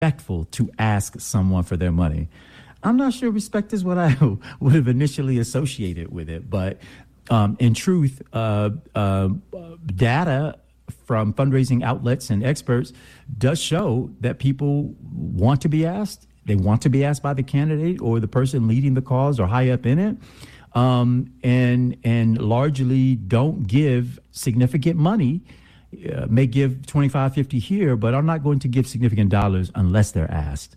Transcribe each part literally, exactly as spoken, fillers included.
respectful to ask someone for their money. I'm not sure respect is what I would have initially associated with it, but um, in truth, uh, uh, data from fundraising outlets and experts does show that people want to be asked. They want to be asked by the candidate or the person leading the cause or high up in it, um, and and largely don't give significant money. Uh, may give twenty-five, fifty here, but are not going to give significant dollars unless they're asked.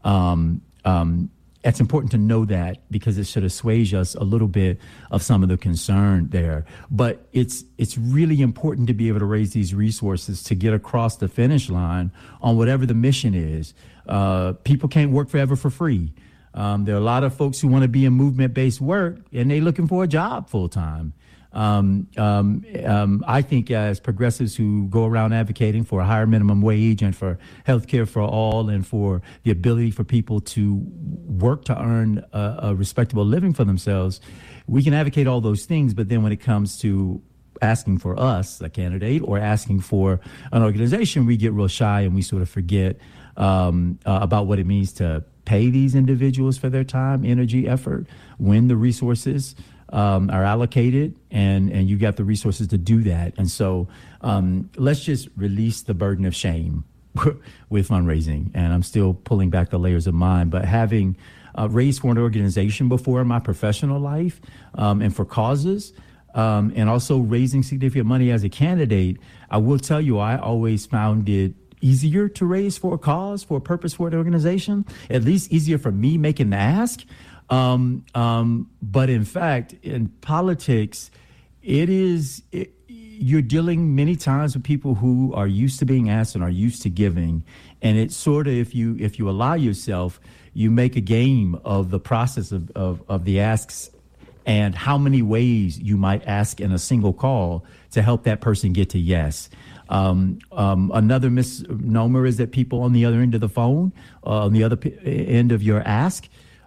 Um, um, it's important to know that because it should assuage us a little bit of some of the concern there. But it's it's really important to be able to raise these resources to get across the finish line on whatever the mission is. Uh, people can't work forever for free. Um, there are a lot of folks who want to be in movement-based work, and they're looking for a job full-time. Um, um, um, I think as progressives who go around advocating for a higher minimum wage and for health care for all and for the ability for people to work to earn a, a respectable living for themselves, we can advocate all those things. But then when it comes to asking for us, a candidate, or asking for an organization, we get real shy and we sort of forget um, uh, about what it means to pay these individuals for their time, energy, effort, when the resources Um, are allocated, and, and you got the resources to do that. And so um, let's just release the burden of shame with fundraising. And I'm still pulling back the layers of mine, but having uh, raised for an organization before in my professional life um, and for causes, um, and also raising significant money as a candidate, I will tell you, I always found it easier to raise for a cause, for a purpose, for an organization, at least easier for me making the ask. Um, um, but in fact, in politics, it is, it, you're dealing many times with people who are used to being asked and are used to giving. And it's sort of, if you, if you allow yourself, you make a game of the process of, of, of the asks and how many ways you might ask in a single call to help that person get to yes. Um, um, another misnomer is that people on the other end of the phone, uh, on the other p- end of your ask,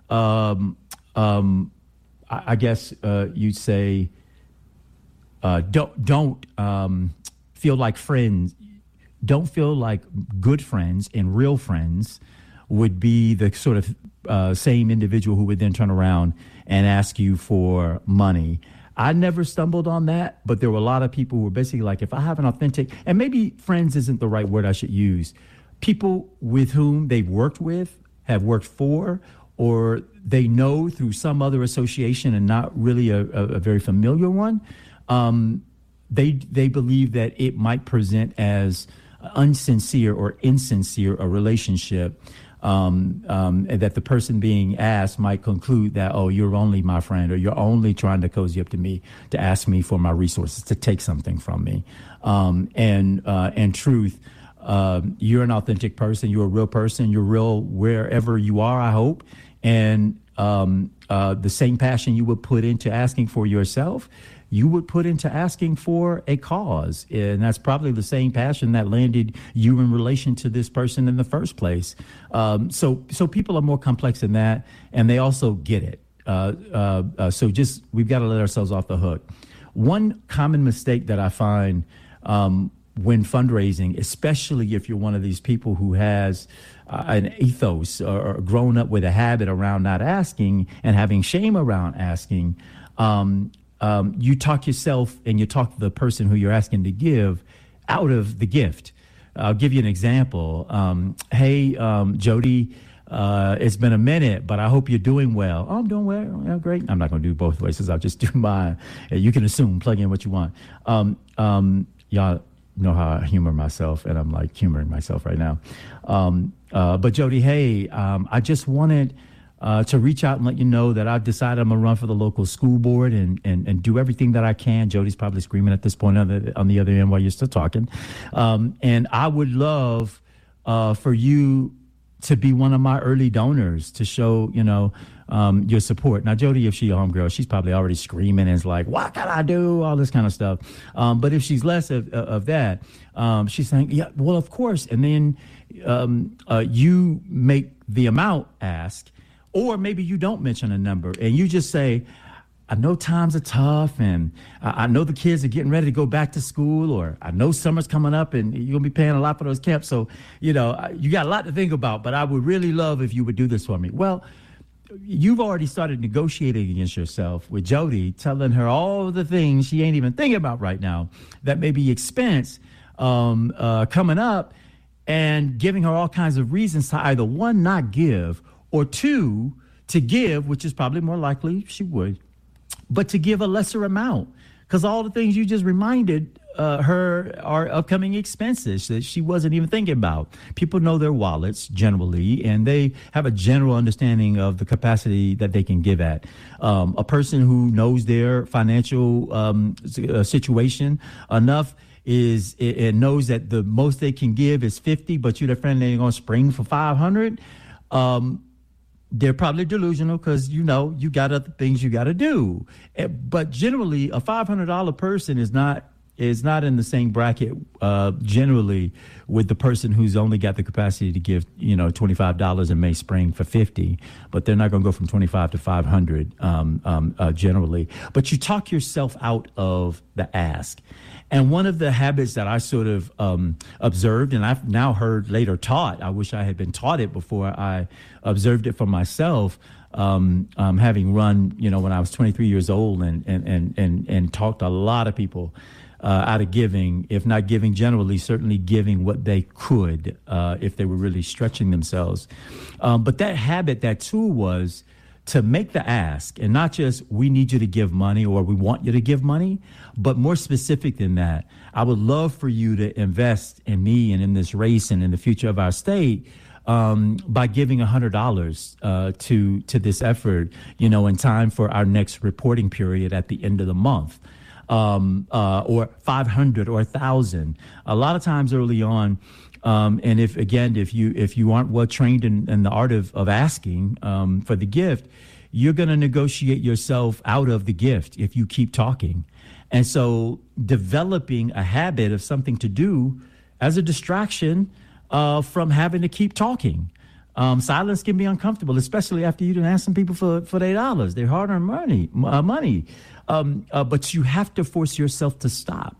Um, um, I, I guess uh, you'd say uh, don't don't um, feel like friends. Don't feel like good friends and real friends would be the sort of uh, same individual who would then turn around and ask you for money. I never stumbled on that, but there were a lot of people who were basically like, if I have an authentic, and maybe friends isn't the right word I should use, people with whom they've worked with, have worked for, or they know through some other association and not really a, a, a very familiar one, um, they they believe that it might present as unsincere or insincere a relationship, um, um, and that the person being asked might conclude that, oh, you're only my friend, or you're only trying to cozy up to me to ask me for my resources, to take something from me. Um, and uh, in truth, uh, you're an authentic person, you're a real person, you're real wherever you are, I hope. And um, uh, the same passion you would put into asking for yourself, you would put into asking for a cause. And that's probably the same passion that landed you in relation to this person in the first place. Um, so so people are more complex than that, and they also get it. Uh, uh, uh, so just, we've got to let ourselves off the hook. One common mistake that I find um, when fundraising, especially if you're one of these people who has Uh, an ethos or, or grown up with a habit around not asking and having shame around asking, um, um, you talk yourself and you talk the person who you're asking to give out of the gift. I'll give you an example. Um, hey, um, Jody, uh, it's been a minute, but I hope you're doing well. Oh, I'm doing well. Yeah, great. I'm not going to do both voices. I'll just do mine. You can assume, plug in what you want. Um, um, y'all know how I humor myself, and I'm like humoring myself right now. Um, uh, but Jody, hey, um, I just wanted uh, to reach out and let you know that I've decided I'm gonna run for the local school board and, and, and do everything that I can. Jody's probably screaming at this point on the, on the other end while you're still talking. Um, and I would love uh, for you to be one of my early donors to show, you know, um, your support. Now, Jody, if she's a homegirl, she's probably already screaming and is like, what can I do? All this kind of stuff. Um, but if she's less of, of that, um, she's saying, yeah, well, of course. And then um, uh, you make the amount asked, or maybe you don't mention a number and you just say, I know times are tough, and I, I know the kids are getting ready to go back to school, or I know summer's coming up and you're going to be paying a lot for those camps. So, you know, you got a lot to think about, but I would really love if you would do this for me. Well, you've already started negotiating against yourself with Jody, telling her all the things she ain't even thinking about right now that may be expense um, uh, coming up, and giving her all kinds of reasons to either, one, not give, or two, to give, which is probably more likely she would, but to give a lesser amount, because all the things you just reminded uh, her are upcoming expenses that she wasn't even thinking about. People know their wallets generally, and they have a general understanding of the capacity that they can give at. Um, a person who knows their financial um, situation enough is it, knows that the most they can give is fifty, but you're their friend, they're going to spring for five hundred. Um, They're probably delusional because, you know, you got other things you got to do. But generally, a five hundred dollars person is not is not in the same bracket uh, generally with the person who's only got the capacity to give, you know, twenty-five dollars and may spring for fifty. But they're not going to go from twenty-five to five hundred um, um, uh, generally. But you talk yourself out of the ask. And one of the habits that I sort of um, observed, and I've now heard later taught, I wish I had been taught it before I observed it for myself, um, um, having run, you know, when I was twenty-three years old and and and and, and talked to a lot of people uh, out of giving, if not giving generally, certainly giving what they could uh, if they were really stretching themselves. Um, but that habit, that tool was to make the ask, and not just we need you to give money or we want you to give money, but more specific than that. I would love for you to invest in me and in this race and in the future of our state um, by giving one hundred dollars uh, to to this effort, you know, in time for our next reporting period at the end of the month, um, uh, or five hundred or one thousand. A lot of times early on, Um, and if, again, if you if you aren't well trained in, in the art of, of asking um, for the gift, you're going to negotiate yourself out of the gift if you keep talking. And so developing a habit of something to do as a distraction uh, from having to keep talking. Um, silence can be uncomfortable, especially after you done ask some people for, for their dollars, their hard-earned money. Uh, money. Um, uh, but you have to force yourself to stop.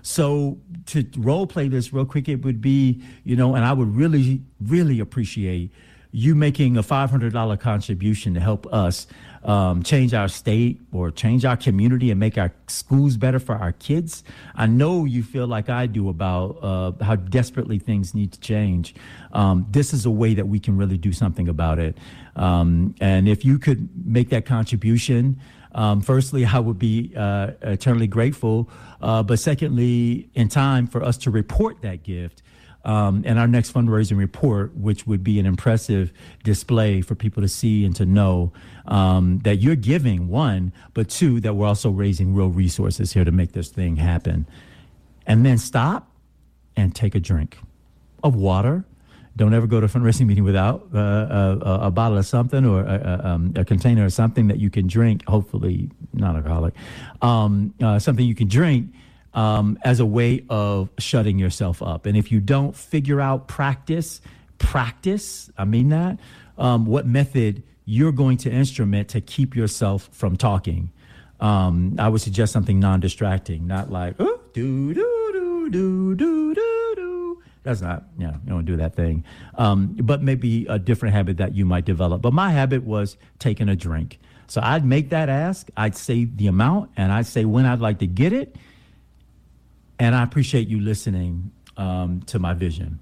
So to role play this real quick, it would be, you know, and I would really, really appreciate you making a five hundred dollars contribution to help us um, change our state or change our community and make our schools better for our kids. I know you feel like I do about uh, how desperately things need to change. Um, this is a way that we can really do something about it. Um, and if you could make that contribution, Um, firstly, I would be uh, eternally grateful. Uh, but secondly, in time for us to report that gift um, and our next fundraising report, which would be an impressive display for people to see and to know um, that you're giving, one, but two, that we're also raising real resources here to make this thing happen. And then stop and take a drink of water. Don't ever go to a fundraising meeting without uh, a, a bottle of something or a, a, um, a container of something that you can drink, hopefully non-alcoholic, um, uh, something you can drink um, as a way of shutting yourself up. And if you don't figure out practice, practice, I mean that, um, what method you're going to instrument to keep yourself from talking. Um, I would suggest something non-distracting, not like, oh, do, do, do, do, do, do. That's not, you know, you don't do that thing. Um, but maybe a different habit that you might develop. But my habit was taking a drink. So I'd make that ask. I'd say the amount, and I'd say when I'd like to get it. And I appreciate you listening um, to my vision.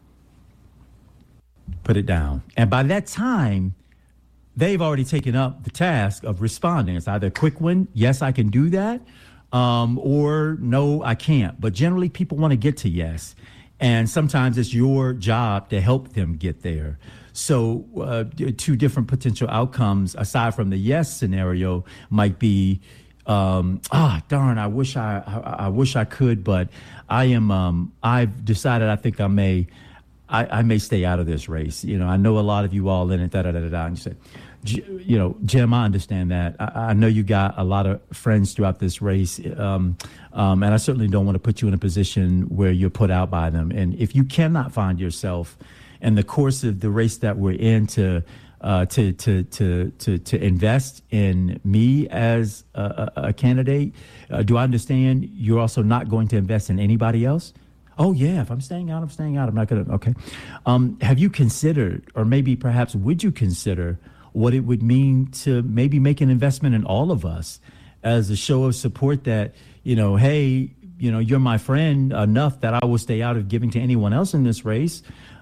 Put it down. And by that time, they've already taken up the task of responding. It's either a quick one, yes, I can do that, um, or no, I can't. But generally, people want to get to yes. And sometimes it's your job to help them get there. So uh, two different potential outcomes, aside from the yes scenario, might be, um, ah, darn, I wish I, I, I wish I could, but I am, um, I've decided I think I may, I, I may stay out of this race. You know, I know a lot of you all in it, da da da da. da and you say, you know, Jim, I understand that. I, I know you got a lot of friends throughout this race, um, um, and I certainly don't want to put you in a position where you're put out by them. And if you cannot find yourself in the course of the race that we're in to uh, to, to to to to invest in me as a, a, a candidate? Uh, do I understand you're also not going to invest in anybody else? Oh, yeah, if I'm staying out, I'm staying out. I'm not going to. Okay. Um, have you considered, or maybe perhaps would you consider what it would mean to maybe make an investment in all of us as a show of support that, you know, hey, you know, you're my friend enough that I will stay out of giving to anyone else in this race.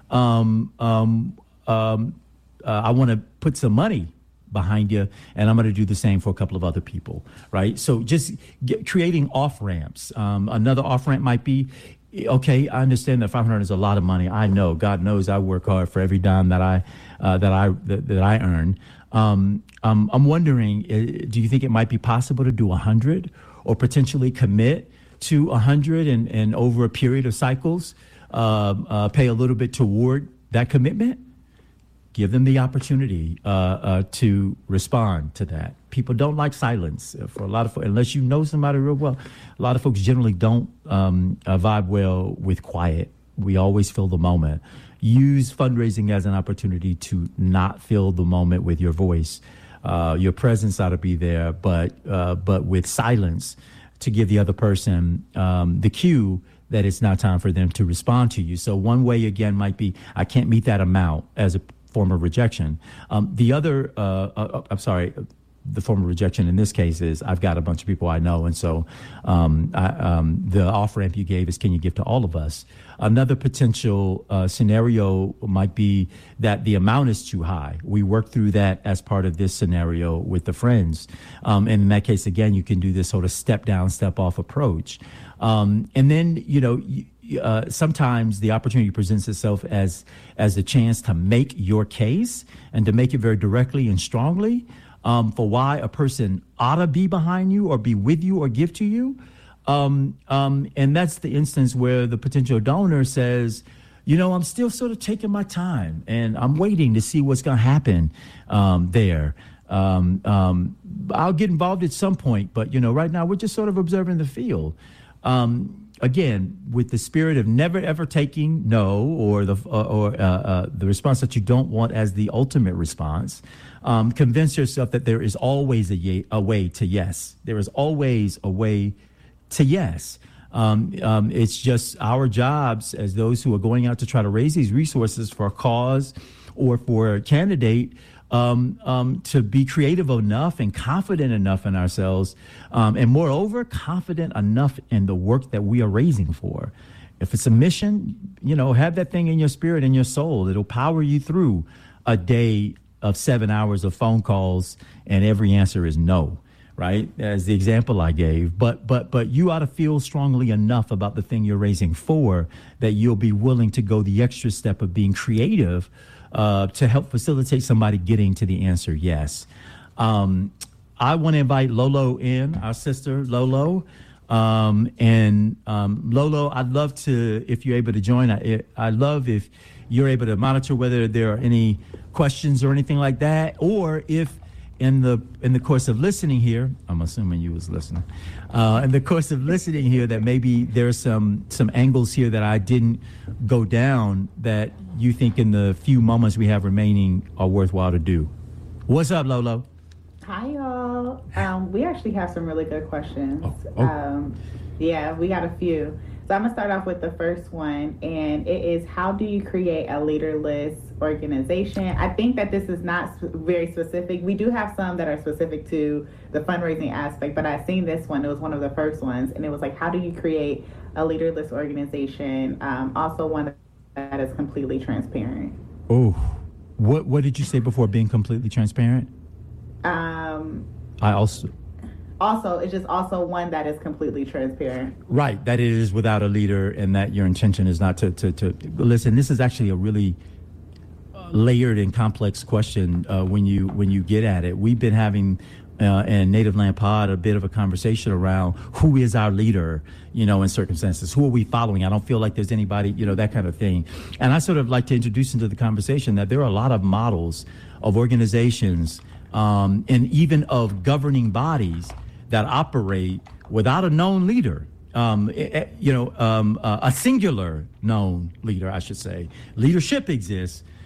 Um, um, um, uh, I want to put some money behind you, and I'm going to do the same for a couple of other people, right? So just get, creating off ramps. Um, another off ramp might be, okay, I understand that five hundred is a lot of money. I know, God knows, I work hard for every dime that I uh, that I that, that I earn. Um, um, I'm wondering, do you think it might be possible to do one hundred, or potentially commit to one hundred and, and over a period of cycles, uh, uh, pay a little bit toward that commitment? Give them the opportunity uh, uh, to respond to that. People don't like silence. For a lot of folks, unless you know somebody real well, a lot of folks generally don't um, uh, vibe well with quiet. We always feel the moment. Use fundraising as an opportunity to not fill the moment with your voice. Uh, your presence ought to be there, but uh, but with silence, to give the other person um, the cue that it's not time for them to respond to you. So one way, again, might be, I can't meet that amount as a form of rejection. Um, the other, uh, uh, I'm sorry, the form of rejection in this case is, I've got a bunch of people I know, and so um, I, um, the off ramp you gave is, can you give to all of us? Another potential uh, scenario might be that the amount is too high. We work through that as part of this scenario with the friends. Um, and in that case, again, you can do this sort of step down, step off approach. Um, and then, you know, uh, sometimes the opportunity presents itself as as a chance to make your case, and to make it very directly and strongly um, for why a person ought to be behind you or be with you or give to you. Um, um, and that's the instance where the potential donor says, you know, I'm still sort of taking my time, and I'm waiting to see what's going to happen um, there. Um, um, I'll get involved at some point, but, you know, right now we're just sort of observing the field. Um, again, with the spirit of never, ever taking no, or the uh, or uh, uh, the response that you don't want as the ultimate response. Um, convince yourself that there is always a, ye- a way to yes. There is always a way to yes. Um, um, it's just our jobs as those who are going out to try to raise these resources for a cause or for a candidate, um, um, to be creative enough and confident enough in ourselves, um, and moreover, confident enough in the work that we are raising for. If it's a mission, you know, have that thing in your spirit and your soul. It'll power you through a day of seven hours of phone calls, and every answer is no. Right, as the example I gave, but but but you ought to feel strongly enough about the thing you're raising for that you'll be willing to go the extra step of being creative uh, to help facilitate somebody getting to the answer yes. Um, I want to invite Lolo in, our sister Lolo, um, and um, Lolo, I'd love to, if you're able to join. I I love if you're able to monitor whether there are any questions or anything like that, or if In the in the course of listening here, I'm assuming you was listening. Uh, in the course of listening here, that maybe there's some some angles here that I didn't go down that you think in the few moments we have remaining are worthwhile to do. What's up, Lolo? Hi, y'all. Um, we actually have some really good questions. Oh, oh. Um, yeah, we got a few. So I'm gonna start off with the first one, and it is, how do you create a leaderless organization? I think that this is not very specific. We do have some that are specific to the fundraising aspect, but I've seen this one. It was one of the first ones, and it was like, how do you create a leaderless organization? Um, also one that is completely transparent. Oh, what what did you say before being completely transparent? Um, I also. Also, it's just also one that is completely transparent. Right, that it is without a leader, and that your intention is not to, to, to listen. This is actually a really layered and complex question uh, when you when you get at it. We've been having uh, in Native Land Pod a bit of a conversation around who is our leader, you know, in circumstances. Who are we following? I don't feel like there's anybody, you know, that kind of thing. And I sort of like to introduce into the conversation that there are a lot of models of organizations um, and even of governing bodies that operate without a known leader, um, it, you know, um, uh, a singular known leader, I should say. Leadership exists,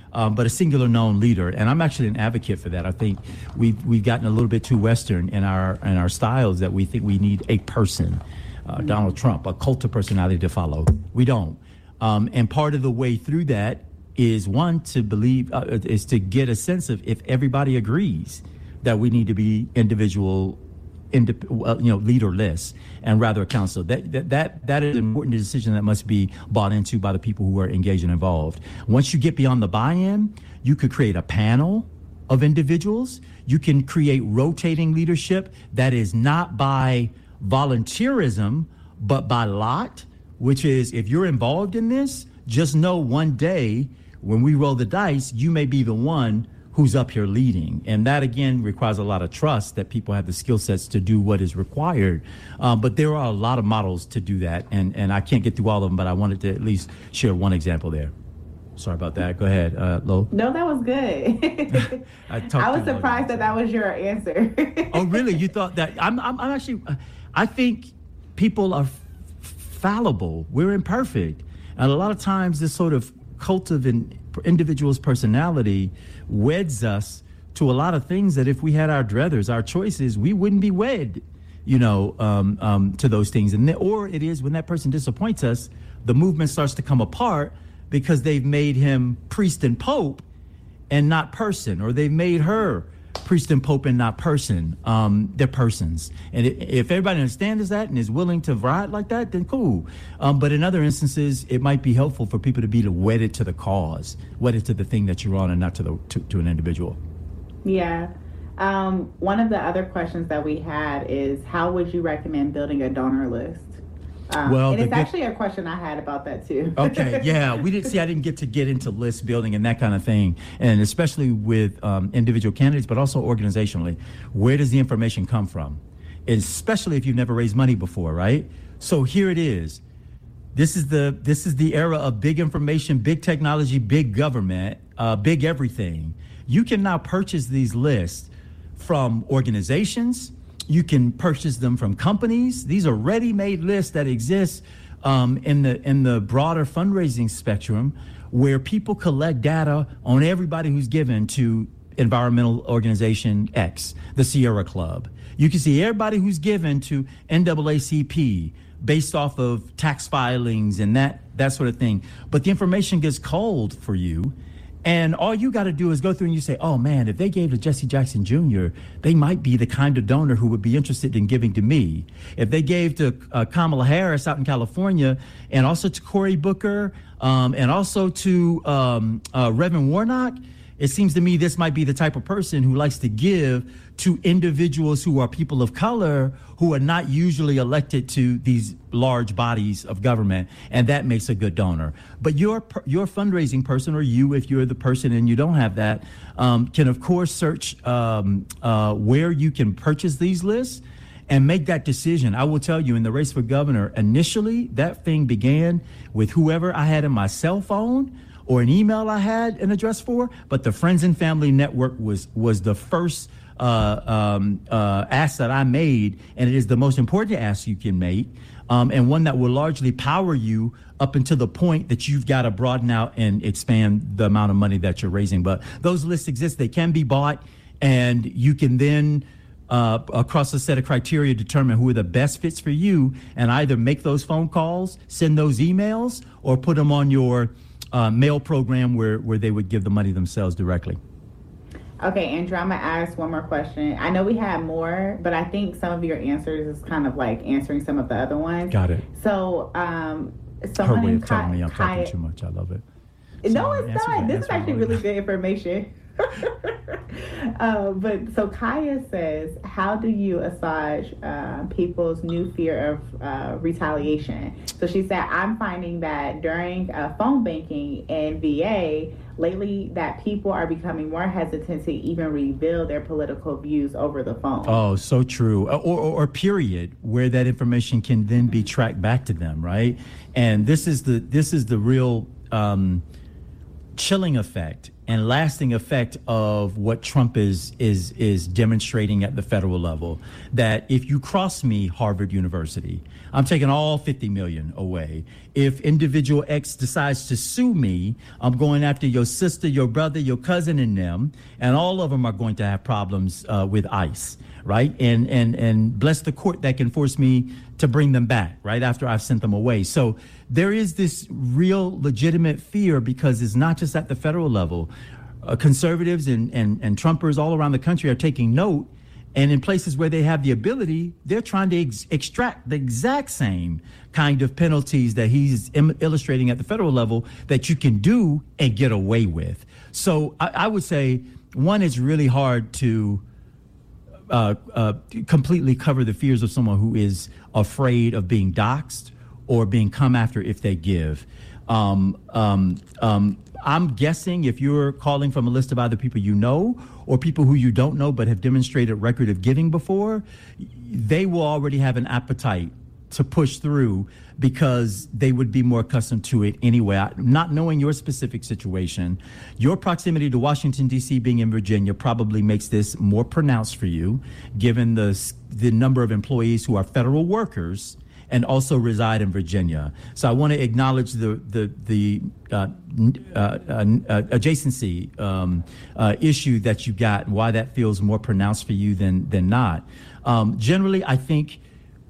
um, but a singular known leader. And I'm actually an advocate for that. I think we've we've gotten a little bit too Western in our in our styles that we think we need a person, uh, mm-hmm. Donald Trump, a cult of personality to follow. We don't. Um, and part of the way through that is one to believe uh, is to get a sense of if everybody agrees that we need to be individual. Indep- well, you know, leaderless and rather a council. That, that that that is an important decision that must be bought into by the people who are engaged and involved. Once you get beyond the buy-in, you could create a panel of individuals. You can create rotating leadership that is not by volunteerism, but by lot, which is if you're involved in this, just know one day when we roll the dice, you may be the one who's up here leading. And that, again, requires a lot of trust that people have the skill sets to do what is required. Um, but there are a lot of models to do that. And, and I can't get through all of them, but I wanted to at least share one example there. Sorry about that. Go ahead, uh, Lo. No, that was good. I, I was surprised that that was your answer. Oh, really? You thought that? I'm, I'm, I'm actually, I think people are f- fallible. We're imperfect. And a lot of times this sort of cult of an individual's personality weds us to a lot of things that if we had our druthers, our choices, we wouldn't be wed, you know, um, um, to those things. And then, or it is when that person disappoints us, the movement starts to come apart because they've made him priest and pope and not person, or they've made her priest and pope and not person. Um, they're persons. And it, if everybody understands that and is willing to ride like that, then cool. Um, but in other instances, it might be helpful for people to be wedded to the cause, wedded to the thing that you're on and not to the to, to an individual. Yeah. Um, one of the other questions that we had is, how would you recommend building a donor list? Um, well, and it's good, actually a question I had about that too. Okay, yeah, we didn't see. I didn't get to get into list building and that kind of thing, and especially with um, individual candidates, but also organizationally. Where does the information come from? Especially if you've never raised money before, right? So here it is. This is the this is the era of big information, big technology, big government, uh, big everything. You can now purchase these lists from organizations. You can purchase them from companies. These are ready-made lists that exist um, in the in the broader fundraising spectrum, where people collect data on everybody who's given to environmental organization X, the Sierra Club. You can see everybody who's given to N double A C P based off of tax filings and that that sort of thing. But the information gets culled for you. And all you got to do is go through and you say, oh, man, if they gave to Jesse Jackson Junior, they might be the kind of donor who would be interested in giving to me. If they gave to uh, Kamala Harris out in California and also to Cory Booker um, and also to um, uh, Reverend Warnock, it seems to me this might be the type of person who likes to give to individuals who are people of color who are not usually elected to these large bodies of government, and that makes a good donor. But your your fundraising person, or you, if you're the person and you don't have that, um, can of course search um, uh, where you can purchase these lists and make that decision. I will tell you, in the race for governor, initially that thing began with whoever I had in my cell phone or an email I had an address for, but the Friends and Family Network was was the first uh, um, uh, ask that I made, and it is the most important ask you can make, um, and one that will largely power you up until the point that you've got to broaden out and expand the amount of money that you're raising. But those lists exist. They can be bought, and you can then, uh, across a set of criteria, determine who are the best fits for you, and either make those phone calls, send those emails, or put them on your Uh, mail program where, where they would give the money themselves directly. Okay, Andrew, I'm going to ask one more question. I know we had more, but I think some of your answers is kind of like answering some of the other ones. Got it. So, um, Her way of telling me I'm talking too much. I love it. No, it's not. This is actually really good information. uh, but so Kaya says, how do you assuage uh, people's new fear of uh, retaliation? So she said, I'm finding that during uh, phone banking and V A lately, that people are becoming more hesitant to even reveal their political views over the phone. Oh, so true. Or, or, or period, where that information can then be tracked back to them, right? And this is the this is the real um, chilling effect. and lasting effect of what Trump is is is demonstrating at the federal level. That if you cross me, Harvard University, I'm taking all fifty million away. If individual X decides to sue me, I'm going after your sister, your brother, your cousin, and them, and all of them are going to have problems uh, with ICE, right? And and and bless the court that can force me to bring them back, right, after I've sent them away. So there is this real legitimate fear, because it's not just at the federal level. Uh, conservatives and, and, and Trumpers all around the country are taking note, and in places where they have the ability, they're trying to ex- extract the exact same kind of penalties that he's im- illustrating at the federal level that you can do and get away with. So I, I would say, one, it's really hard to uh, uh, completely cover the fears of someone who is afraid of being doxxed or being come after if they give. Um, um, um, I'm guessing if you're calling from a list of either people you know or people who you don't know but have demonstrated record of giving before, they will already have an appetite to push through because they would be more accustomed to it anyway. Not knowing your specific situation, your proximity to Washington, D C, being in Virginia probably makes this more pronounced for you, given the the number of employees who are federal workers and also reside in Virginia. So I want to acknowledge the the the uh, uh, uh, adjacency um, uh, issue that you got, and why that feels more pronounced for you than than not. Um, generally, I think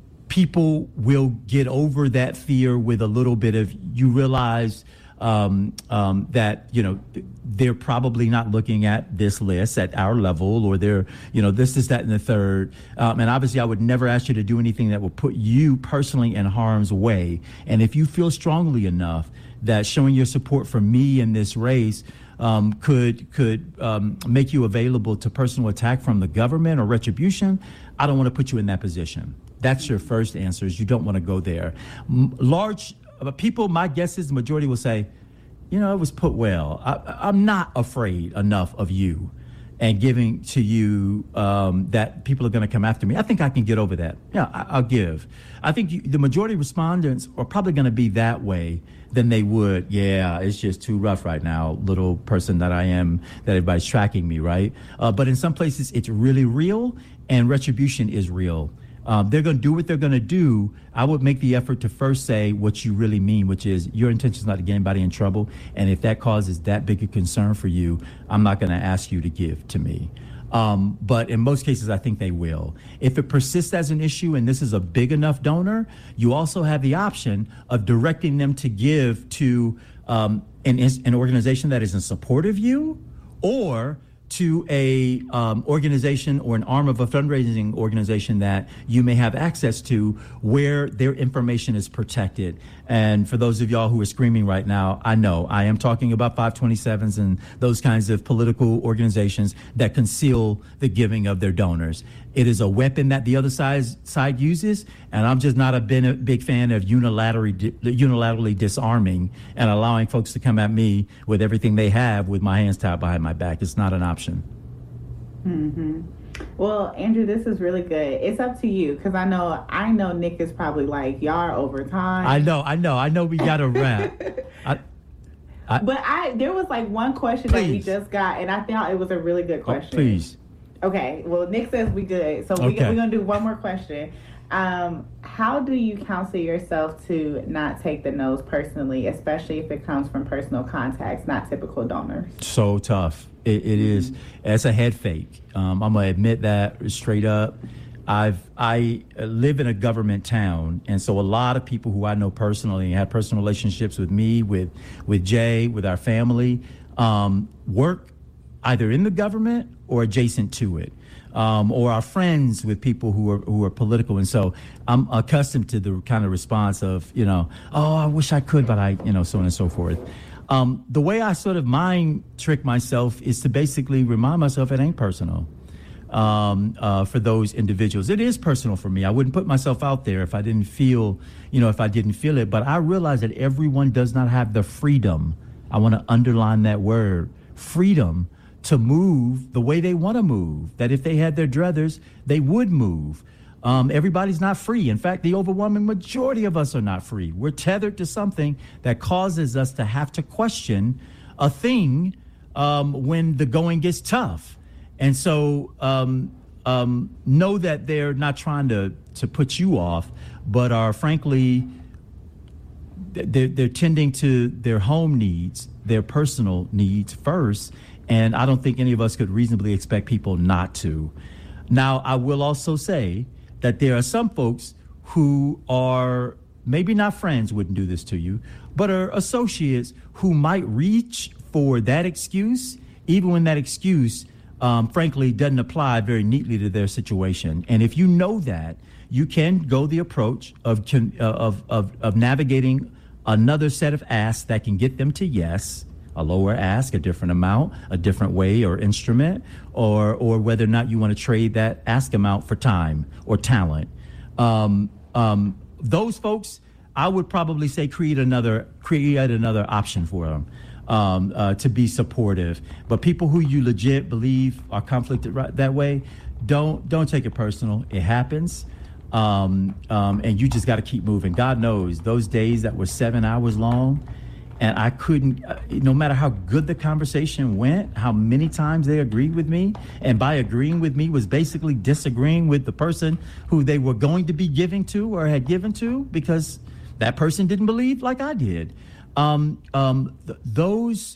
people will get over that fear with a little bit of, you realize um, um, that, you know, they're probably not looking at this list at our level, or they're, you know, this is that and the third. Um, and obviously I would never ask you to do anything that will put you personally in harm's way. And if you feel strongly enough that showing your support for me in this race um, could could um, make you available to personal attack from the government or retribution, I don't want to put you in that position. That's your first answer, is you don't want to go there. M- large uh, people, my guess is the majority will say, you know, it was put well. I, I'm not afraid enough of you and giving to you um, that people are going to come after me. I think I can get over that. Yeah, I, I'll give. I think you, the majority of respondents are probably going to be that way than they would, yeah, it's just too rough right now, little person that I am, that everybody's tracking me, right? Uh, but in some places, it's really real, and retribution is real. Um, they're going to do what they're going to do. I would make the effort to first say what you really mean, which is your intention is not to get anybody in trouble. And if that causes that big a concern for you, I'm not going to ask you to give to me. Um, but in most cases, I think they will. If it persists as an issue and this is a big enough donor, you also have the option of directing them to give to um, an, an organization that is in support of you, or to a um, organization or an arm of a fundraising organization that you may have access to, where their information is protected. And for those of y'all who are screaming right now, I know I am talking about five twenty-sevens and those kinds of political organizations that conceal the giving of their donors. It is a weapon that the other side, side uses, and I'm just not a big, big fan of unilaterally, unilaterally disarming and allowing folks to come at me with everything they have with my hands tied behind my back. It's not an option. Mm-hmm. Well, Andrew, this is really good. It's up to you, because I know I know Nick is probably like, y'all are over time. I know, I know, I know we got to wrap. I, I, but I there was like one question please. that we just got, and I thought it was a really good question. Oh, please. Okay, well, Nick says we good, so we, okay. we're going to do one more question. Um, how do you counsel yourself to not take the no's personally, especially if it comes from personal contacts, not typical donors? So tough. It, it mm-hmm. is. It's a head fake. Um, I'm going to admit that straight up. I've I live in a government town, and so a lot of people who I know personally have personal relationships with me, with with Jay, with our family, um, work either in the government or adjacent to it, um, or are friends with people who are who are political. And so I'm accustomed to the kind of response of, you know, oh, I wish I could, but I, you know, so on and so forth. Um, the way I sort of mind trick myself is to basically remind myself it ain't personal um, uh, for those individuals. It is personal for me. I wouldn't put myself out there if I didn't feel, you know, if I didn't feel it. But I realize that everyone does not have the freedom. I want to underline that word, freedom, to move the way they want to move, that if they had their druthers, they would move. Um, everybody's not free. In fact, the overwhelming majority of us are not free. We're tethered to something that causes us to have to question a thing um, when the going gets tough. And so um, um, know that they're not trying to, to put you off, but are frankly, they're, they're tending to their home needs, their personal needs first. And I don't think any of us could reasonably expect people not to. Now, I will also say that there are some folks who are maybe not friends, wouldn't do this to you, but are associates who might reach for that excuse, even when that excuse, um, frankly, doesn't apply very neatly to their situation. And if you know that, you can go the approach of uh, of, of of navigating another set of asks that can get them to yes, a lower ask, a different amount, a different way or instrument, or or whether or not you want to trade that ask amount for time or talent. Um, um, those folks, I would probably say create another create another option for them um, uh, to be supportive. But people who you legit believe are conflicted right that way, don't don't take it personal. It happens. Um, um, and you just got to keep moving. God knows those days that were seven hours long, and I couldn't, uh, no matter how good the conversation went, how many times they agreed with me, and by agreeing with me was basically disagreeing with the person who they were going to be giving to or had given to, because that person didn't believe like I did. Um, um, th- those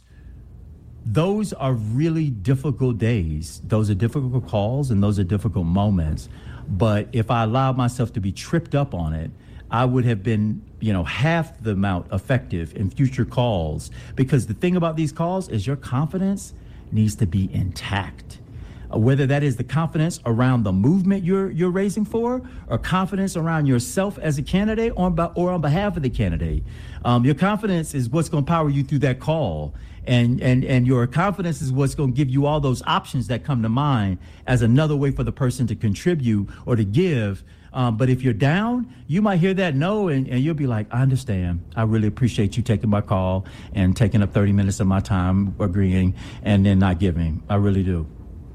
those are really difficult days. Those are difficult calls, and those are difficult moments. But if I allowed myself to be tripped up on it, I would have been, you know, half the amount effective in future calls. Because the thing about these calls is your confidence needs to be intact. Uh, whether that is the confidence around the movement you're you're raising for, or confidence around yourself as a candidate, or, or on behalf of the candidate. Um, your confidence is what's going to power you through that call. And, and and your confidence is what's going to give you all those options that come to mind as another way for the person to contribute or to give. Um, but if you're down, you might hear that no, and, and you'll be like, I understand. I really appreciate you taking my call and taking up thirty minutes of my time agreeing and then not giving. I really do.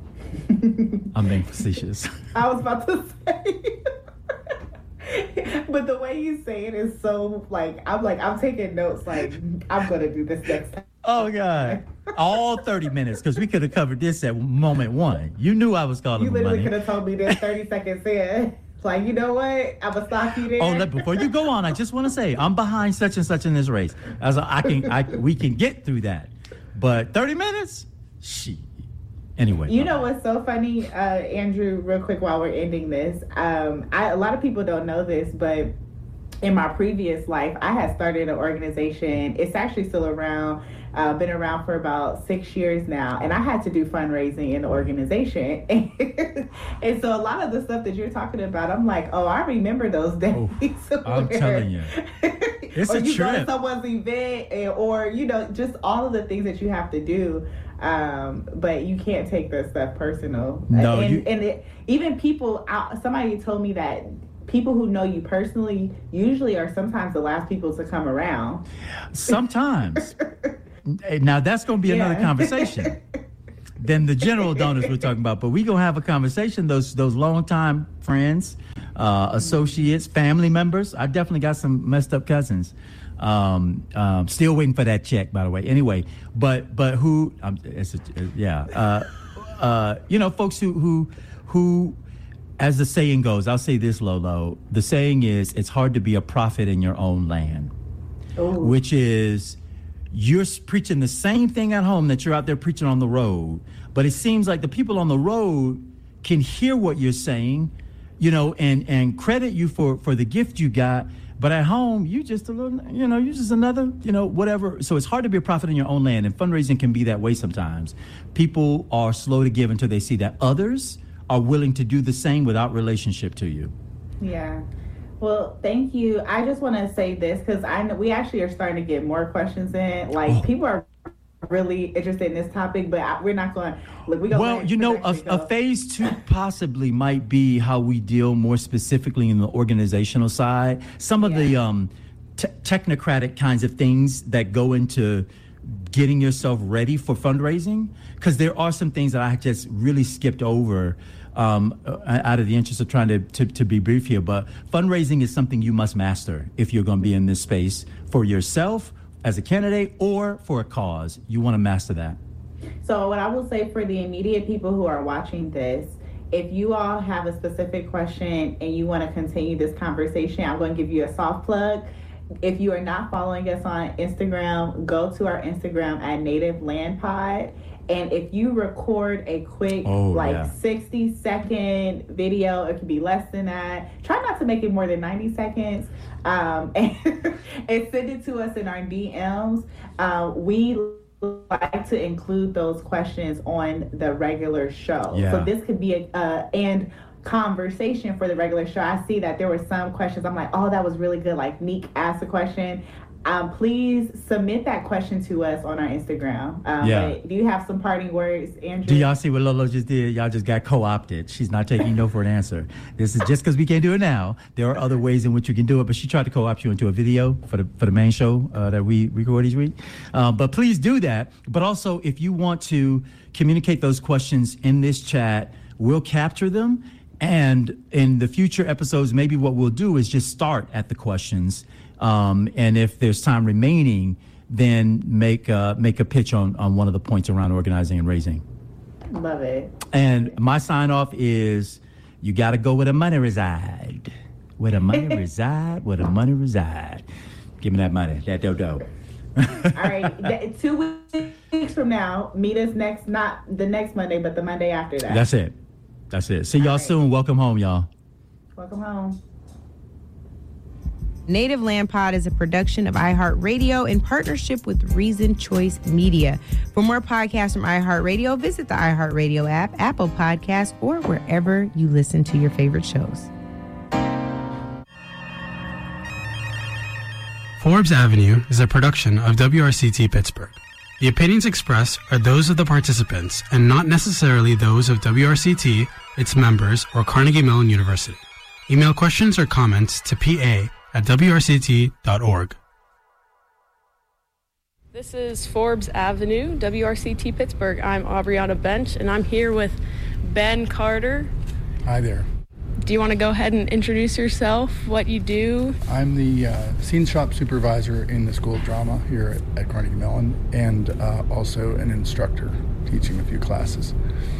I'm being facetious. I was about to say. But the way you say it is so, like, I'm like, I'm taking notes, like, I'm going to do this next time. Oh, God. All thirty minutes, because we could have covered this at moment one. You knew I was calling You literally money. could have told me this thirty seconds in. Like, you know what? I'm going to stop you there. Oh, look, before you go on, I just want to say, I'm behind such and such in this race. As I can, I, we can get through that. But thirty minutes? Shit. Anyway. You know what's so funny, uh, Andrew, real quick while we're ending this? Um, I, a lot of people don't know this, but in my previous life, I had started an organization. It's actually still around, uh, been around for about six years now. And I had to do fundraising in the organization. And so a lot of the stuff that you're talking about, I'm like, oh, I remember those days. Oh, I'm telling you. It's or a you trip. go to someone's event, and, or, you know, just all of the things that you have to do. Um, but you can't take that stuff personal. No, and you... and it, even people out, somebody told me that people who know you personally usually are sometimes the last people to come around. Sometimes. Now that's going to be yeah. another conversation than the general donors we're talking about. But we're going to have a conversation, those those longtime friends, uh, associates, family members. I definitely got some messed up cousins. Um, um, still waiting for that check, by the way. Anyway, but but who? Um, it's a, yeah, uh, uh, you know, folks who who who, as the saying goes, I'll say this, Lolo. The saying is, it's hard to be a prophet in your own land, Ooh. Which is you're preaching the same thing at home that you're out there preaching on the road, but it seems like the people on the road can hear what you're saying, you know, and and credit you for for the gift you got. But at home, you just a little, you know, you're just another, you know, whatever. So it's hard to be a prophet in your own land, and fundraising can be that way sometimes. People are slow to give until they see that others are willing to do the same without relationship to you. Yeah. Well, thank you. I just want to say this because I know we actually are starting to get more questions in. Like, oh. people are really interested in this topic, but I, we're not going to look. We well, you know, a, a phase two possibly might be how we deal more specifically in the organizational side. Some of yeah. the um, te- technocratic kinds of things that go into getting yourself ready for fundraising, because there are some things that I just really skipped over um, out of the interest of trying to, to, to be brief here. But fundraising is something you must master if you're going to be in this space for yourself as a candidate or for a cause. You want to master that. So what I will say for the immediate people who are watching this, if you all have a specific question and you want to continue this conversation, I'm going to give you a soft plug. If you are not following us on Instagram, go to our Instagram at Native Land Pod. And if you record a quick, oh, like yeah. sixty second video, it can be less than that. Try not to make it more than ninety seconds. Um, and, and send it to us in our D Ms. Uh, we like to include those questions on the regular show. Yeah. So this could be a, uh, and conversation for the regular show. I see that there were some questions. I'm like, oh, that was really good. Like Neek asked a question. Um, please submit that question to us on our Instagram. Um, yeah. Do you have some parting words, Andrew? Do y'all see what Lolo just did? Y'all just got co-opted. She's not taking no for an answer. This is just because we can't do it now. There are other ways in which you can do it, but she tried to co-opt you into a video for the for the main show uh, that we record each week. Uh, but please do that. But also, if you want to communicate those questions in this chat, we'll capture them. And in the future episodes, maybe what we'll do is just start at the questions. Um, and if there's time remaining, then make uh, make a pitch on, on one of the points around organizing and raising. Love it. And my sign off is you got to go where the money reside. Where the money reside, where the money reside. Give me that money, that dodo. All right, two weeks from now, meet us next, not the next Monday, but the Monday after that. That's it. That's it. See y'all right. soon. Welcome home, y'all. Welcome home. Native Land Pod is a production of iHeartRadio in partnership with Reason Choice Media. For more podcasts from iHeartRadio, visit the iHeartRadio app, Apple Podcasts, or wherever you listen to your favorite shows. Forbes Avenue is a production of W R C T Pittsburgh. The opinions expressed are those of the participants and not necessarily those of W R C T, its members, or Carnegie Mellon University. Email questions or comments to P A at W R C T dot org. This is Forbes Avenue, W R C T Pittsburgh. I'm Aubriana Bench, and I'm here with Ben Carter. Hi there. Do you want to go ahead and introduce yourself, what you do? I'm the uh, scene shop supervisor in the School of Drama here at, at Carnegie Mellon, and uh, also an instructor teaching a few classes.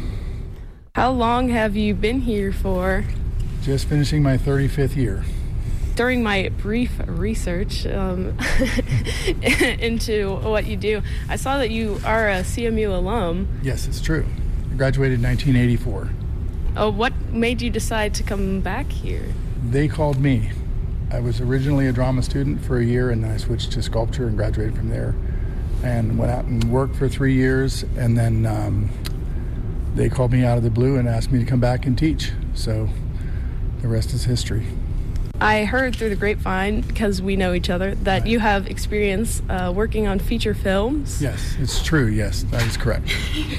How long have you been here for? Just finishing my thirty-fifth year. During my brief research um, into what you do, I saw that you are a C M U alum. Yes, it's true. I graduated in nineteen eighty-four. Oh, what made you decide to come back here? They called me. I was originally a drama student for a year, and then I switched to sculpture and graduated from there. And went out and worked for three years, and then um, they called me out of the blue and asked me to come back and teach. So the rest is history. I heard through the grapevine, because we know each other, that right. you have experience uh, working on feature films. Yes, it's true. Yes, that is correct.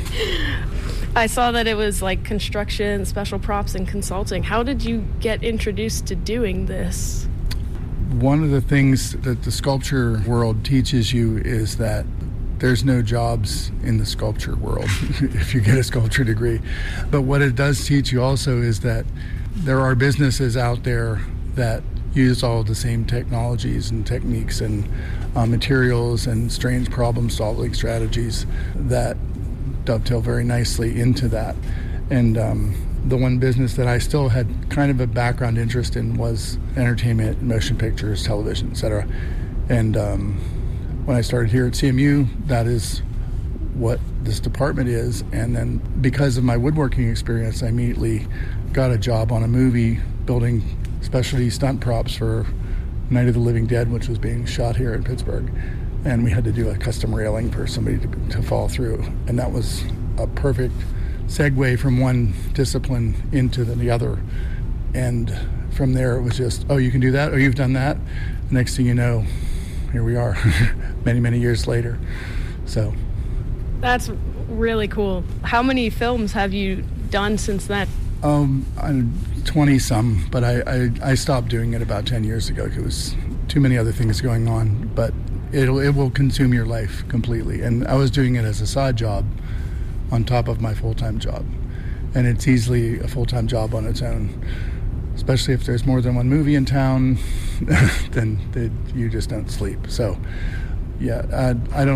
I saw that it was like construction, special props, and consulting. How did you get introduced to doing this? One of the things that the sculpture world teaches you is that there's no jobs in the sculpture world if you get a sculpture degree. But what it does teach you also is that there are businesses out there that use all the same technologies and techniques and uh, materials and strange problem-solving strategies that dovetail very nicely into that. And um, the one business that I still had kind of a background interest in was entertainment, motion pictures, television, et cetera. And um, when I started here at C M U, that is what this department is. And then because of my woodworking experience, I immediately got a job on a movie building specialty stunt props for Night of the Living Dead, which was being shot here in Pittsburgh. And we had to do a custom railing for somebody to, to fall through. And that was a perfect segue from one discipline into the, the other. And from there, it was just, oh, you can do that? Oh, you've done that? Next thing you know, here we are, many, many years later. So. That's really cool. How many films have you done since then? Um, twenty some, but I, I, I stopped doing it about ten years ago because it was too many other things going on. But it'll it will consume your life completely. And I was doing it as a side job on top of my full-time job. And it's easily a full-time job on its own, especially if there's more than one movie in town, then they, you just don't sleep. So yeah, I, I don't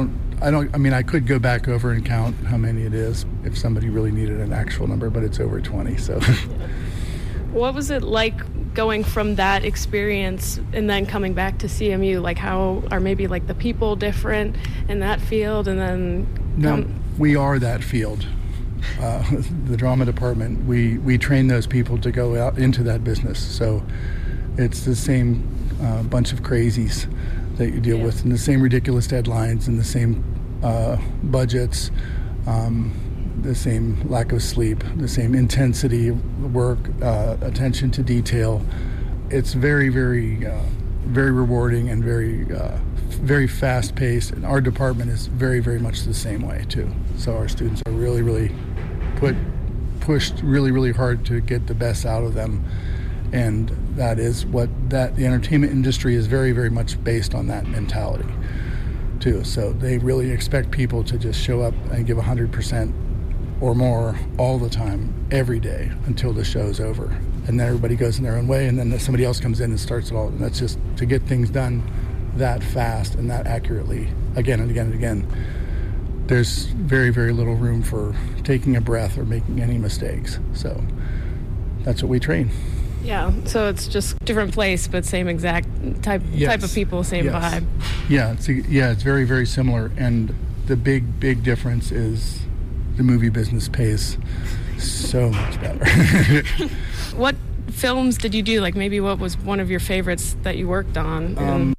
I don't. I mean, I could go back over and count how many it is if somebody really needed an actual number, but it's over twenty. So, what was it like going from that experience and then coming back to C M U? Like, how are maybe like the people different in that field, and then no, come- we are that field. Uh, the drama department. We we train those people to go out into that business. So, it's the same uh, bunch of crazies that you deal yeah. with, and the same ridiculous deadlines, and the same uh, budgets, um, the same lack of sleep, the same intensity of work, uh, attention to detail. It's very, very, uh, very rewarding and very, uh, very fast-paced. And our department is very, very much the same way too. So our students are really, really put pushed really, really hard to get the best out of them. And that is what that the entertainment industry is very, very much based on that mentality too. So they really expect people to just show up and give one hundred percent or more all the time, every day, until the show's over. And then everybody goes in their own way, and then somebody else comes in and starts it all. And that's just to get things done that fast and that accurately again and again and again. There's very, very little room for taking a breath or making any mistakes. So that's what we train. Yeah, so it's just different place, but same exact type yes. type of people, same yes. vibe. Yeah, it's yeah, it's very, very similar. And the big, big difference is the movie business pays so much better. What films did you do? Like maybe what was one of your favorites that you worked on? Um,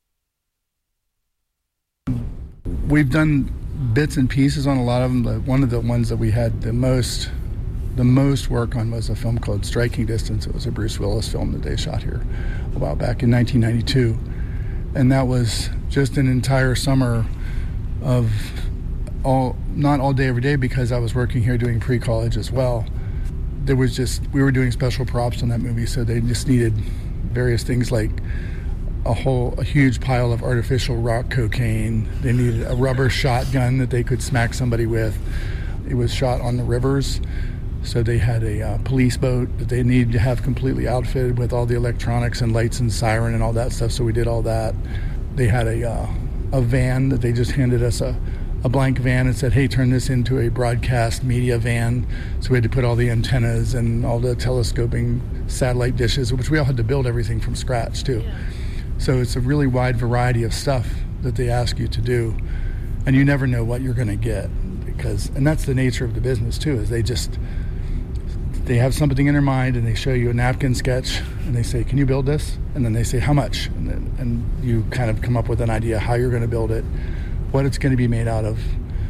we've done bits and pieces on a lot of them, but one of the ones that we had the most the most work on was a film called Striking Distance. It was a Bruce Willis film that they shot here a while back in nineteen ninety-two. And that was just an entire summer of all, not all day every day, because I was working here doing pre-college as well. There was just, we were doing special props on that movie, so they just needed various things like a whole, a huge pile of artificial rock cocaine. They needed a rubber shotgun that they could smack somebody with. It was shot on the rivers. So they had a uh, police boat that they needed to have completely outfitted with all the electronics and lights and siren and all that stuff. So we did all that. They had a uh, a van that they just handed us a, a blank van and said, hey, turn this into a broadcast media van. So we had to put all the antennas and all the telescoping satellite dishes, which we all had to build everything from scratch too. Yeah. So it's a really wide variety of stuff that they ask you to do. And you never know what you're going to get, because, and that's the nature of the business too, is they just, they have something in their mind and they show you a napkin sketch and they say, can you build this? And then they say, how much? And, then, and you kind of come up with an idea how you're going to build it, what it's going to be made out of.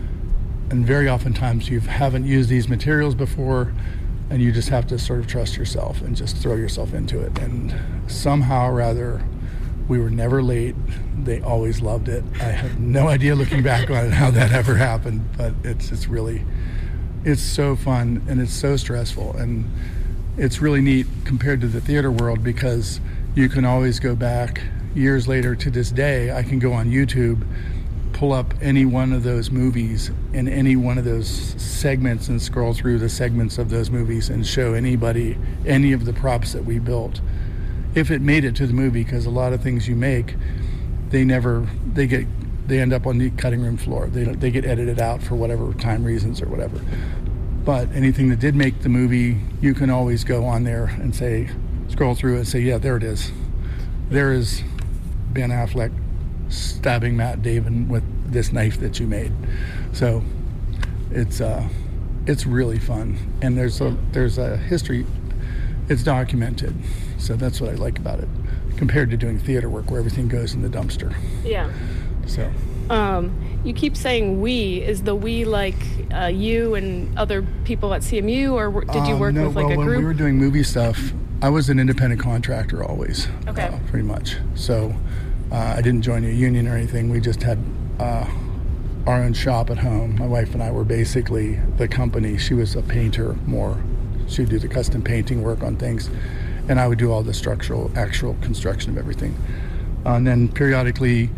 And very oftentimes you haven't used these materials before, and you just have to sort of trust yourself and just throw yourself into it. And somehow or other, we were never late. They always loved it. I have no idea looking back on it how that ever happened, but it's it's really, it's so fun and it's so stressful. And it's really neat compared to the theater world, because you can always go back years later to this day. I can go on YouTube, pull up any one of those movies in any one of those segments and scroll through the segments of those movies and show anybody any of the props that we built, if it made it to the movie, because a lot of things you make, they never, they get, they end up on the cutting room floor. They they get edited out for whatever time reasons or whatever. But anything that did make the movie, you can always go on there and say, scroll through it and say, yeah, there it is. There is Ben Affleck stabbing Matt Damon with this knife that you made. So it's uh, it's really fun, and there's a there's a history. It's documented, so that's what I like about it, compared to doing theater work where everything goes in the dumpster. Yeah. So. Um, you keep saying we. Is the we like uh, you and other people at C M U, or did you work um, no, with like well, a group? When we were doing movie stuff, I was an independent contractor always. Okay. Uh, pretty much. So uh, I didn't join a union or anything. We just had uh, our own shop at home. My wife and I were basically the company. She was a painter more. She would do the custom painting work on things, and I would do all the structural, actual construction of everything. Uh, and then periodically,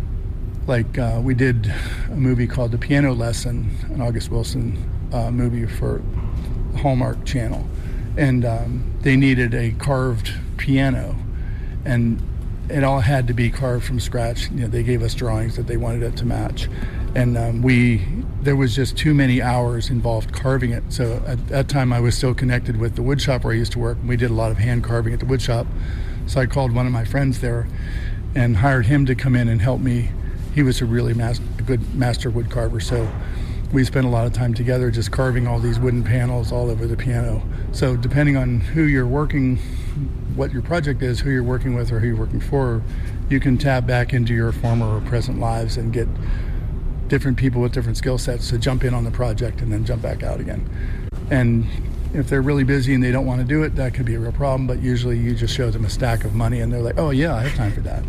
like uh, we did a movie called The Piano Lesson, an August Wilson uh, movie for the Hallmark Channel, and um, they needed a carved piano, and it all had to be carved from scratch. You know, they gave us drawings that they wanted it to match, And um, we, there was just too many hours involved carving it. So at that time I was still connected with the wood shop where I used to work. We did a lot of hand carving at the wood shop. So I called one of my friends there and hired him to come in and help me. He was a really mas- a good master wood carver. So we spent a lot of time together just carving all these wooden panels all over the piano. So depending on who you're working, what your project is, who you're working with or who you're working for, you can tap back into your former or present lives and get different people with different skill sets to jump in on the project and then jump back out again. And if they're really busy and they don't want to do it, that could be a real problem, but usually you just show them a stack of money and they're like, oh yeah, I have time for that.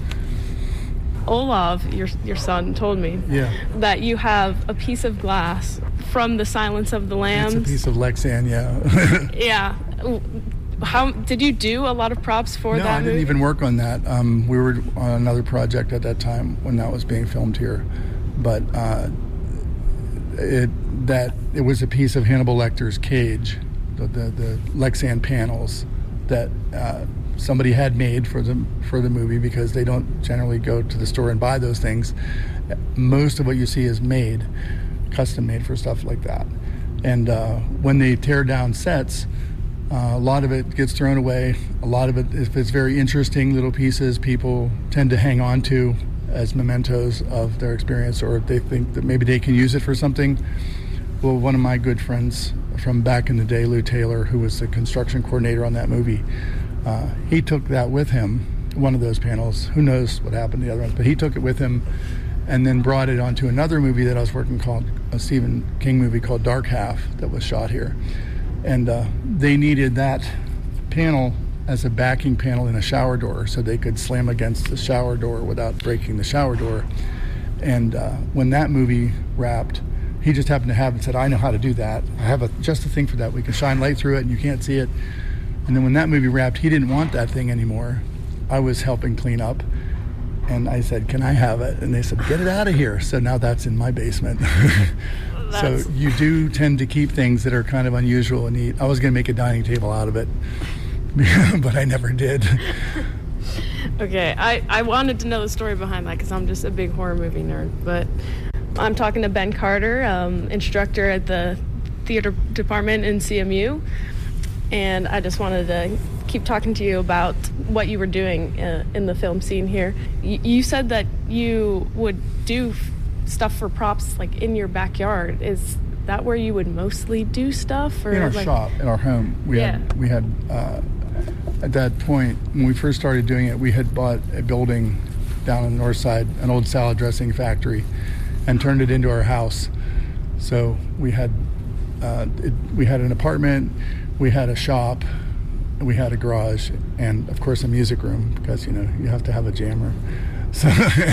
Olav, your your son, told me yeah. that you have a piece of glass from The Silence of the Lambs. It's a piece of Lexan, yeah. Yeah. How did you do a lot of props for no, that I didn't movie? even work on that. Um, we were on another project at that time when that was being filmed here. But uh, it that it was a piece of Hannibal Lecter's cage, the the, the Lexan panels that uh, somebody had made for the for the movie, because they don't generally go to the store and buy those things. Most of what you see is made, custom made for stuff like that. And uh, when they tear down sets, uh, a lot of it gets thrown away. A lot of it, if it's very interesting little pieces, people tend to hang on to as mementos of their experience, or they think that maybe they can use it for something. Well, one of my good friends from back in the day, Lou Taylor, who was the construction coordinator on that movie, uh, he took that with him, one of those panels. Who knows what happened to the other ones, but he took it with him and then brought it onto another movie that I was working called, a Stephen King movie called Dark Half, that was shot here. And uh, they needed that panel as a backing panel in a shower door so they could slam against the shower door without breaking the shower door. And uh, when that movie wrapped, he just happened to have it, said, I know how to do that. I have a, just a thing for that. We can shine light through it and you can't see it. And then when that movie wrapped, he didn't want that thing anymore. I was helping clean up. And I said, can I have it? And they said, get it out of here. So now that's in my basement. So you do tend to keep things that are kind of unusual and neat. I was going to make a dining table out of it, but I never did. Okay, I, I wanted to know the story behind that because I'm just a big horror movie nerd. But I'm talking to Ben Carter, um, instructor at the theater department in C M U. And I just wanted to keep talking to you about what you were doing uh, in the film scene here. Y- you said that you would do f- stuff for props like in your backyard. Is that where you would mostly do stuff? Or in our like... shop, in our home. We yeah. had, we had uh, at that point, when we first started doing it, we had bought a building down on the north side, an old salad dressing factory, and turned it into our house. So we had uh, it, we had an apartment, we had a shop, we had a garage, and of course a music room, because you know you have to have a jammer. So,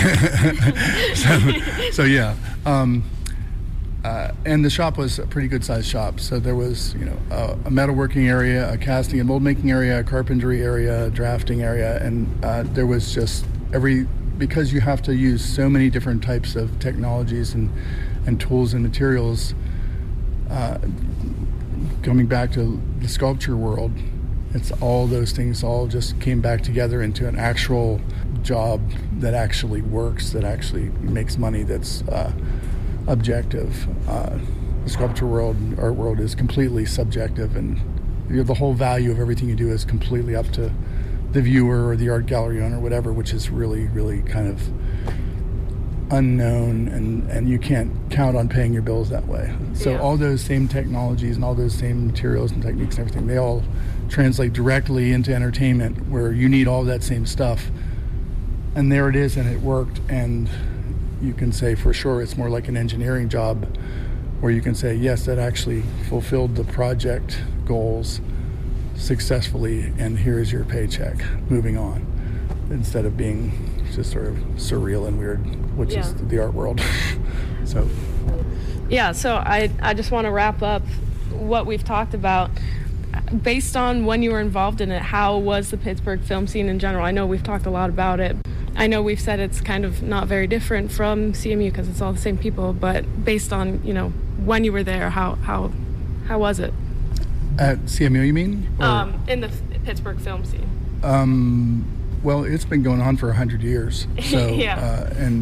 so, so yeah. Um, Uh, and the shop was a pretty good sized shop. So there was, you know, a, a metalworking area, a casting and mold making area, a carpentry area, a drafting area, and uh, there was just every, because you have to use so many different types of technologies and, and tools and materials. Uh, coming back to the sculpture world, it's all those things all just came back together into an actual job that actually works, that actually makes money, that's uh, objective. Uh, the sculpture world, art world, is completely subjective, and you know, the whole value of everything you do is completely up to the viewer or the art gallery owner, whatever, which is really, really kind of unknown, and, and you can't count on paying your bills that way. So Yeah. all those same technologies and all those same materials and techniques and everything, they all translate directly into entertainment, where you need all that same stuff. And there it is, and it worked, and you can say for sure it's more like an engineering job, where you can say, yes, that actually fulfilled the project goals successfully, and here's your paycheck, moving on, instead of being just sort of surreal and weird, which Yeah. is the art world. So Yeah, so I, I just want to wrap up what we've talked about. Based on when you were involved in it, how was the Pittsburgh film scene in general? I know we've talked a lot about it. I know we've said it's kind of not very different from C M U because it's all the same people, but based on, you know, when you were there, how how how was it? at C M U, you mean? Or, Um, in the f- Pittsburgh film scene. um, well, it's been going on for a hundred years. So, Yeah. uh, and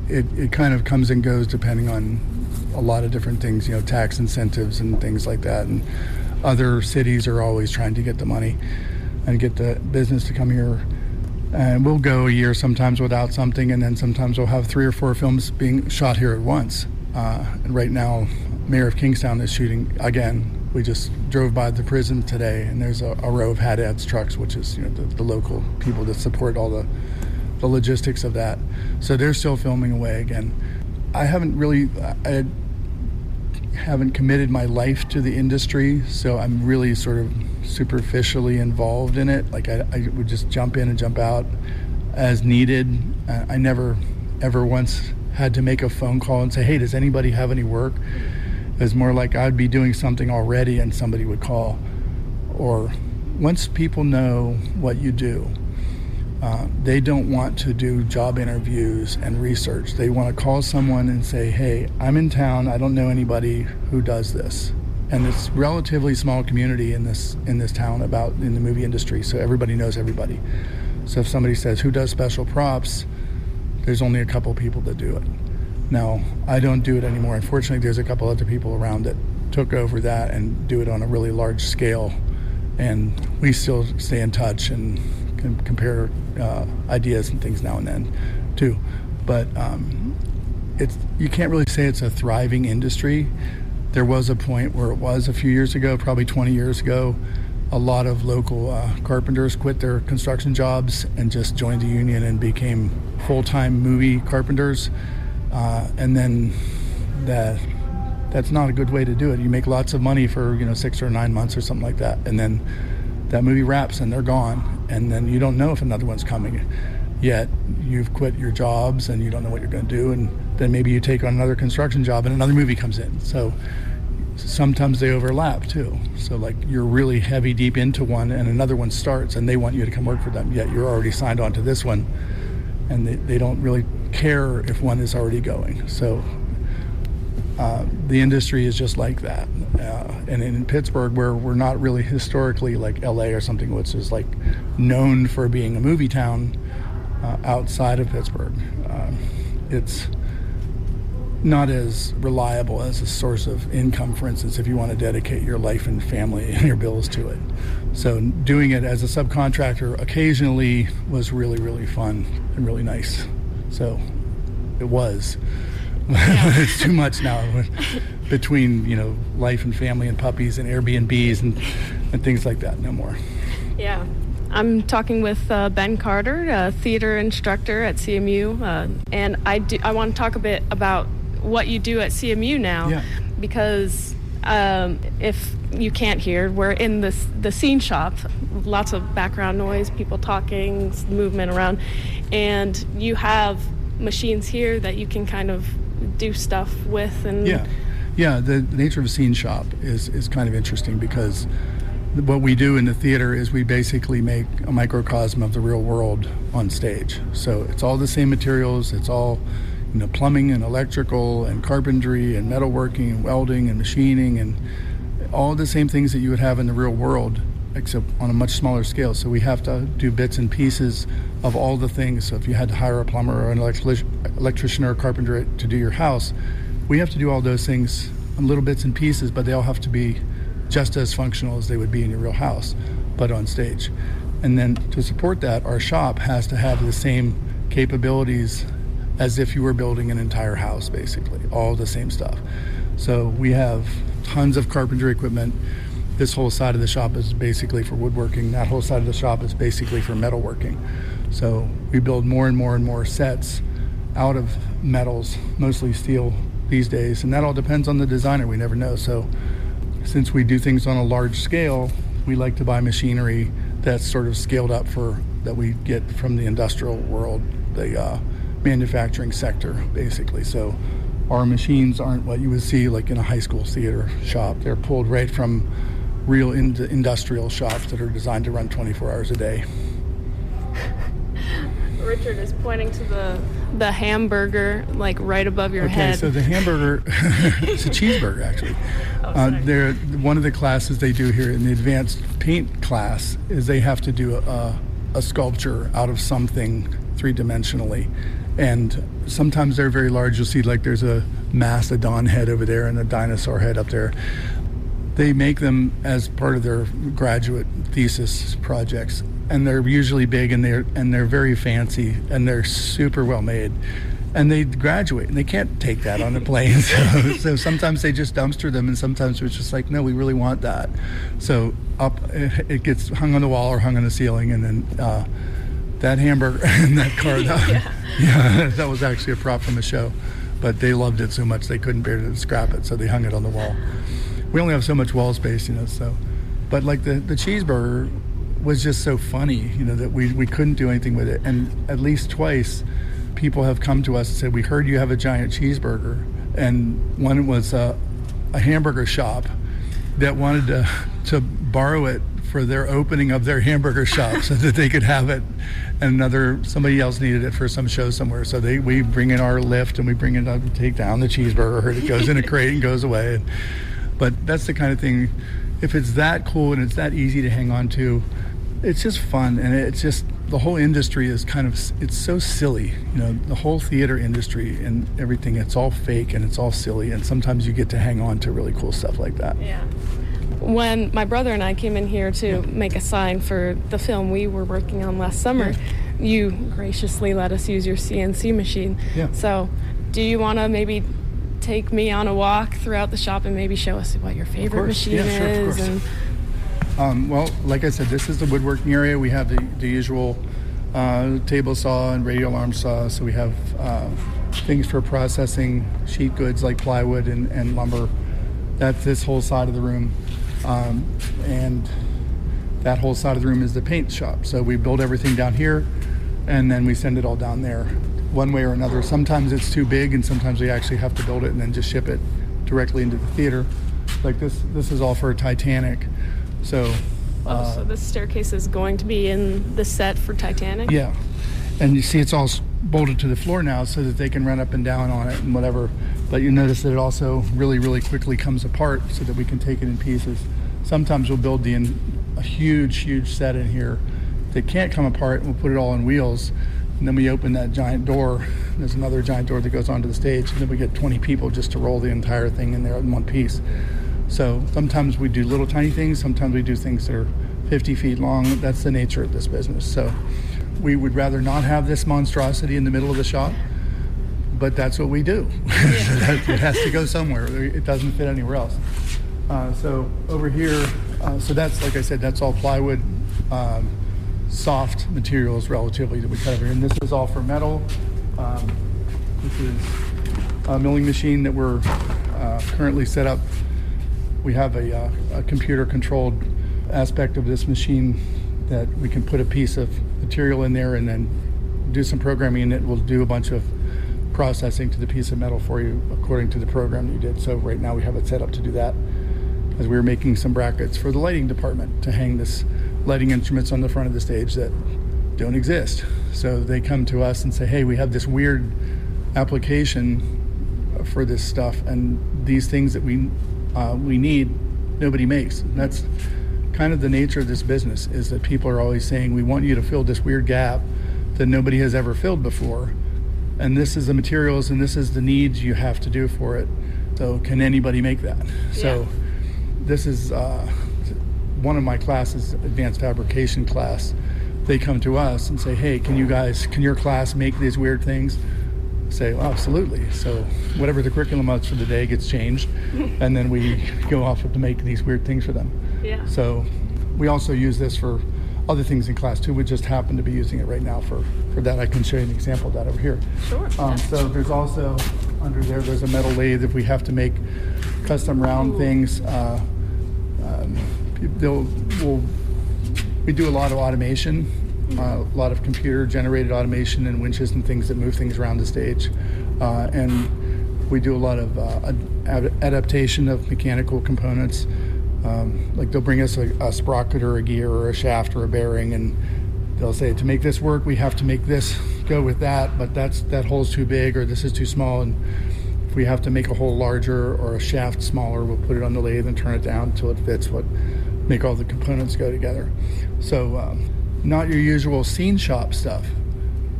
it, it kind of comes and goes depending on a lot of different things, you know, tax incentives and things like that. And other cities are always trying to get the money and get the business to come here. And we'll go a year sometimes without something, and then sometimes we'll have three or four films being shot here at once. Uh, and right now, Mayor of Kingstown is shooting again. We just drove by the prison today, and there's a, a row of Haddad's trucks, which is, you know, the, the local people that support all the, the logistics of that. So they're still filming away again. I haven't really, I haven't committed my life to the industry, so I'm really sort of superficially involved in it. Like I, I would just jump in and jump out as needed. Uh, I never, ever once had to make a phone call and say, hey, does anybody have any work? It was more like I'd be doing something already and somebody would call. Or once people know what you do, uh, they don't want to do job interviews and research. They want to call someone and say, hey, I'm in town, I don't know anybody who does this. And it's a relatively small community in this in this town about in the movie industry, so everybody knows everybody. So if somebody says, who does special props, there's only a couple people that do it. Now, I don't do it anymore. Unfortunately, there's a couple other people around that took over that and do it on a really large scale. And we still stay in touch and can compare uh, ideas and things now and then, too. But um, it's you can't really say it's a thriving industry. There was a point where it was a few years ago, probably twenty years ago. A lot of local uh, carpenters quit their construction jobs and just joined the union and became full-time movie carpenters. Uh, and then that that's not a good way to do it. You make lots of money for, you know, six or nine months or something like that, and then that movie wraps and they're gone, and then you don't know if another one's coming. Yet you've quit your jobs and you don't know what you're going to do, and then maybe you take on another construction job and another movie comes in. So sometimes they overlap too. So like you're really heavy deep into one and another one starts and they want you to come work for them, yet you're already signed on to this one, and they, they don't really care if one is already going. So uh, the industry is just like that. Uh, and in Pittsburgh, where we're not really historically like L A or something, which is like known for being a movie town, uh, outside of Pittsburgh, uh, it's not as reliable as a source of income, for instance, if you want to dedicate your life and family and your bills to it. So doing it as a subcontractor occasionally was really, really fun and really nice. So it was. Yeah. It's too much now between, you know, life and family and puppies and Airbnbs and, and things like that. No more. Yeah. I'm talking with uh, Ben Carter, a theater instructor at C M U, uh, and I, do, I want to talk a bit about what you do at C M U now, yeah. because um, if you can't hear, we're in the, the scene shop, lots of background noise, people talking, movement around, and you have machines here that you can kind of do stuff with. And yeah, yeah. The, the nature of a scene shop is, is kind of interesting, because what we do in the theater is we basically make a microcosm of the real world on stage. So it's all the same materials. It's all, you know, plumbing and electrical and carpentry and metalworking and welding and machining and all the same things that you would have in the real world, except on a much smaller scale. So we have to do bits and pieces of all the things. So if you had to hire a plumber or an electric- electrician or a carpenter to do your house, we have to do all those things on little bits and pieces, but they all have to be just as functional as they would be in your real house, but on stage. And then to support that, our shop has to have the same capabilities as if you were building an entire house, basically, all the same stuff. So we have tons of carpentry equipment. This whole side of the shop is basically for woodworking. That whole side of the shop is basically for metalworking. So we build more and more and more sets out of metals, mostly steel these days, and that all depends on the designer. We never know. So since we do things on a large scale, we like to buy machinery that's sort of scaled up for that we get from the industrial world, the uh, manufacturing sector, basically. So our machines aren't what you would see like in a high school theater shop. They're pulled right from real in- industrial shops that are designed to run twenty-four hours a day. Richard is pointing to the the hamburger, like right above your okay, head. Okay, so the hamburger, it's a cheeseburger, actually. Oh, uh, they're, one of the classes they do here in the advanced paint class is they have to do a, a sculpture out of something three-dimensionally. And sometimes they're very large. You'll see like there's a mastodon head over there and a dinosaur head up there. They make them as part of their graduate thesis projects, and they're usually big, and they're and they're very fancy, and they're super well made. And they graduate, and they can't take that on a plane. So, so sometimes they just dumpster them, and sometimes it's just like, no, we really want that. So up, it gets hung on the wall or hung on the ceiling, and then uh, that hamburger in that car, that, yeah. yeah, that was actually a prop from a show. But they loved it so much they couldn't bear to scrap it, so they hung it on the wall. We only have so much wall space, you know, so. But like the, the cheeseburger was just so funny, you know, that we, we couldn't do anything with it. And at least twice, people have come to us and said, we heard you have a giant cheeseburger. And one was a, a hamburger shop that wanted to, to borrow it for their opening of their hamburger shop so that they could have it. And another, somebody else needed it for some show somewhere. So they we bring in our lift and we bring it up and take down the cheeseburger. It goes in a crate and goes away. But that's the kind of thing, if it's that cool and it's that easy to hang on to, it's just fun. And it's just, the whole industry is kind of, it's so silly, you know, the whole theater industry and everything, it's all fake and it's all silly, and sometimes you get to hang on to really cool stuff like that. Yeah. When my brother and I came in here to yeah. make a sign for the film we were working on last summer, yeah. you graciously let us use your C N C machine. Yeah. So do you want to maybe take me on a walk throughout the shop and maybe show us what your favorite machine yeah, sure, is? Of and Um, well, like I said, this is the woodworking area. We have the, the usual uh, table saw and radial arm saw. So we have uh, things for processing sheet goods like plywood and, and lumber. That's this whole side of the room. Um, and that whole side of the room is the paint shop. So we build everything down here, and then we send it all down there one way or another. Sometimes it's too big, and sometimes we actually have to build it and then just ship it directly into the theater. Like this, this is all for Titanic. So, uh, oh, so this staircase is going to be in the set for Titanic? Yeah. And you see it's all bolted to the floor now so that they can run up and down on it and whatever. But you notice that it also really, really quickly comes apart so that we can take it in pieces. Sometimes we'll build the in, a huge, huge set in here that can't come apart, and we'll put it all on wheels. And then we open that giant door. There's another giant door that goes onto the stage, and then we get twenty people just to roll the entire thing in there in one piece. So sometimes we do little tiny things, sometimes we do things that are fifty feet long. That's the nature of this business. So we would rather not have this monstrosity in the middle of the shop, but that's what we do. Yeah. So that, it has to go somewhere. It doesn't fit anywhere else. Uh, so over here, uh, so that's, like I said, that's all plywood, um, soft materials relatively that we cut over here. And this is all for metal. Um, this is a milling machine that we're uh, currently set up. We have a, uh, a computer-controlled aspect of this machine that we can put a piece of material in there and then do some programming, and it will do a bunch of processing to the piece of metal for you according to the program that you did. So right now we have it set up to do that, as we were making some brackets for the lighting department to hang this lighting instruments on the front of the stage that don't exist. So they come to us and say, hey, we have this weird application for this stuff, and these things that we Uh, we need, nobody makes. And that's kind of the nature of this business, is that people are always saying, we want you to fill this weird gap that nobody has ever filled before. And this is the materials and this is the needs you have to do for it. So can anybody make that? Yeah. So this is uh, one of my classes, advanced fabrication class. They come to us and say, hey, can you guys, can your class make these weird things? Say, well, absolutely. So whatever the curriculum is for the day gets changed, and then we go off to make these weird things for them. Yeah. So we also use this for other things in class too. We just happen to be using it right now for, for that. I can show you an example of that over here. Sure. Um, so there's also, under there, there's a metal lathe. If we have to make custom round Ooh. things, uh, um, they'll, we'll, we do a lot of automation. Uh, a lot of computer-generated automation and winches and things that move things around the stage. Uh, and we do a lot of uh, ad- adaptation of mechanical components. Um, like they'll bring us a, a sprocket or a gear or a shaft or a bearing, and they'll say, to make this work, we have to make this go with that, but that's that hole's too big or this is too small. And if we have to make a hole larger or a shaft smaller, we'll put it on the lathe and turn it down until it fits, what make all the components go together. So um, not your usual scene shop stuff.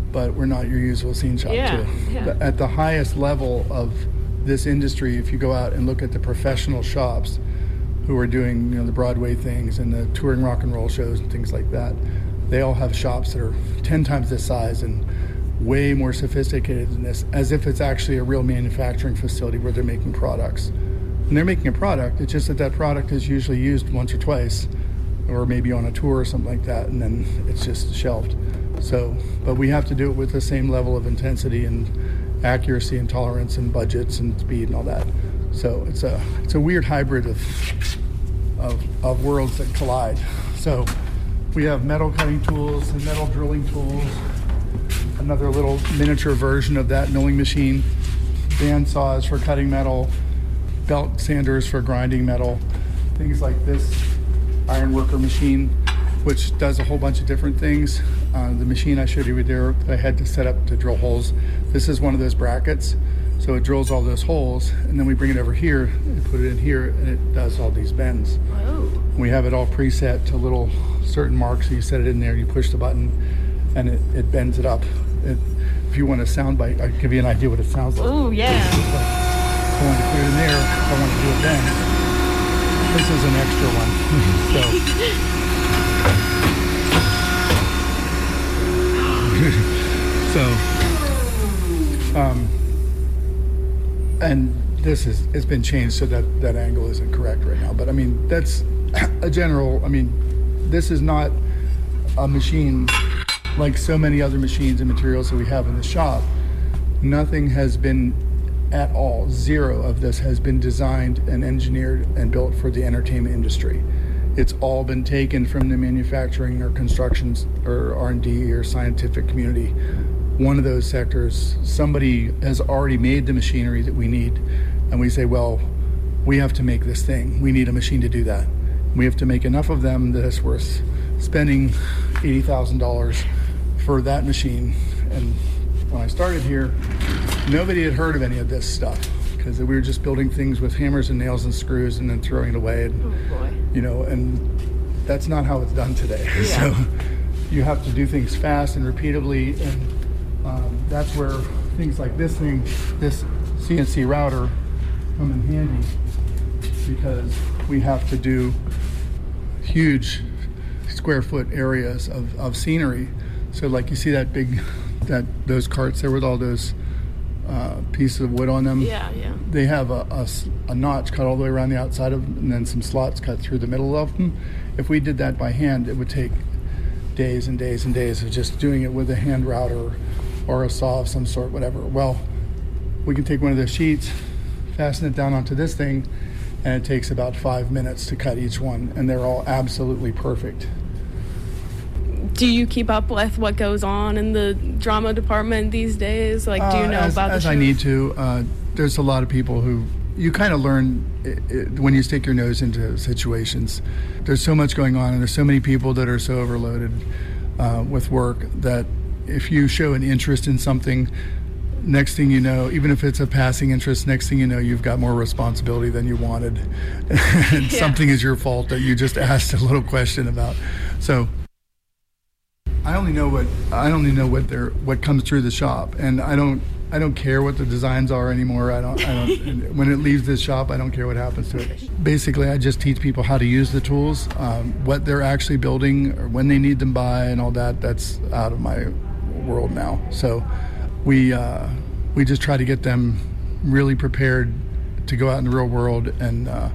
but we're not your usual scene shop Yeah, too. yeah. At the highest level of this industry, if you go out and look at the professional shops who are doing, you know, the Broadway things and the touring rock and roll shows and things like that, they all have shops that are ten times this size and way more sophisticated than this, as if it's actually a real manufacturing facility where they're making products. And they're making a product, it's just that that product is usually used once or twice, or maybe on a tour or something like that, and then it's just shelved. So, but we have to do it with the same level of intensity and accuracy and tolerance and budgets and speed and all that. So it's a it's a weird hybrid of of, of worlds that collide. So we have metal cutting tools and metal drilling tools, another little miniature version of that milling machine, band saws for cutting metal, belt sanders for grinding metal, things like this ironworker machine, which does a whole bunch of different things. Uh, the machine I showed you there, I had to set up to drill holes. This is one of those brackets, so it drills all those holes, and then we bring it over here and put it in here, and it does all these bends. Whoa. We have it all preset to little certain marks, so you set it in there, you push the button, and it, it bends it up. It, if you want a sound bite, I'll give you an idea what it sounds like. Ooh, yeah. I want to put it in there, I want to do it then. This is an extra one. so, so, um, and this is, it's been changed so that that angle isn't correct right now. But I mean, that's a general, I mean, this is not a machine like so many other machines and materials that we have in the shop. Nothing has been at all, zero of this has been designed and engineered and built for the entertainment industry. It's all been taken from the manufacturing or construction or R and D or scientific community. One of those sectors, somebody has already made the machinery that we need, and we say, well, we have to make this thing. We need a machine to do that. We have to make enough of them that it's worth spending eighty thousand dollars for that machine. And when I started here, nobody had heard of any of this stuff because we were just building things with hammers and nails and screws and then throwing it away. And, Oh boy. you know, and that's not how it's done today. Yeah. So you have to do things fast and repeatedly, and um, that's where things like this thing, this C N C router, come in handy because we have to do huge square foot areas of, of scenery. So like you see that big, that those carts there with all those uh, pieces of wood on them. Yeah, yeah. They have a, a s- a notch cut all the way around the outside of them, and then some slots cut through the middle of them. If we did that by hand, it would take days and days and days of just doing it with a hand router or a saw of some sort, whatever. Well, we can take one of those sheets, fasten it down onto this thing, and it takes about five minutes to cut each one, and they're all absolutely perfect. Do you keep up with what goes on in the drama department these days? Like, do you Uh, know as, about as the I shows? need to. Uh, there's a lot of people who you kind of learn it, it, when you stick your nose into situations. There's so much going on, and there's so many people that are so overloaded uh, with work that if you show an interest in something, next thing you know, even if it's a passing interest, next thing you know, you've got more responsibility than you wanted. And Yeah. something is your fault that you just asked a little question about. So I only know what I only know what they're what comes through the shop, and I don't I don't care what the designs are anymore. I don't I don't when it leaves this shop, I don't care what happens to it. Basically, I just teach people how to use the tools, um, what they're actually building, or when they need them by, and all that. That's out of my world now. So we uh, we just try to get them really prepared to go out in the real world and uh,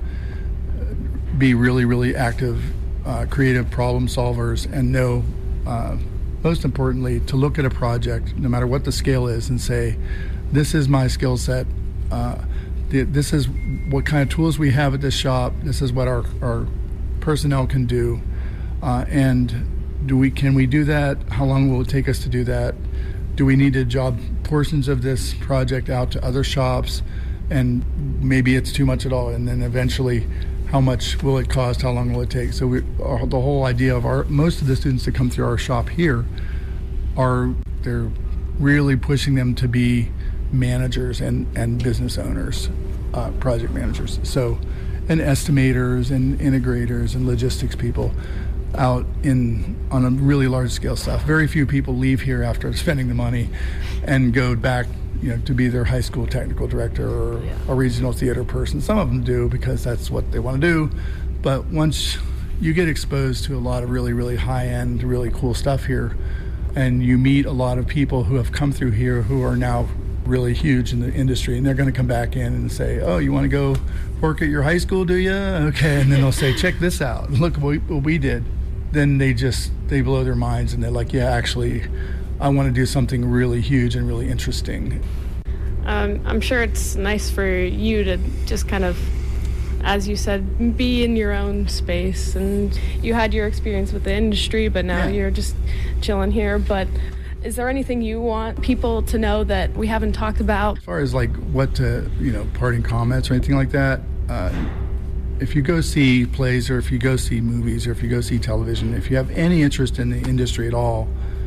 be really really active, uh, creative problem solvers, and know. Uh, most importantly, to look at a project, no matter what the scale is, and say, this is my skill set. Uh, th- this is what kind of tools we have at this shop. This is what our, our personnel can do. Uh, and do we can we do that? How long will it take us to do that? Do we need to job portions of this project out to other shops? And maybe it's too much at all. And then eventually, how much will it cost? How long will it take? So we, our, the whole idea of our, most of the students that come through our shop here are, they're really pushing them to be managers and, and business owners, uh, project managers. So, and estimators and integrators and logistics people. out in on a really large scale stuff. Very few people leave here after spending the money and go back, you know, to be their high school technical director or Yeah. a regional theater person. Some of them do because that's what they want to do. But once you get exposed to a lot of really, really high-end, really cool stuff here, and you meet a lot of people who have come through here who are now really huge in the industry, and they're going to come back in and say, oh, you want to go work at your high school, do you? Okay. And then they'll say, check this out. Look what we, what we did. Then they just, they blow their minds, and they're like, yeah, actually, I want to do something really huge and really interesting. Um, I'm sure it's nice for you to just kind of, as you said, be in your own space. And you had your experience with the industry, but now Yeah. you're just chilling here. But is there anything you want people to know that we haven't talked about? As far as like what to, you know, parting comments or anything like that, uh, if you go see plays or if you go see movies or if you go see television, if you have any interest in the industry at all,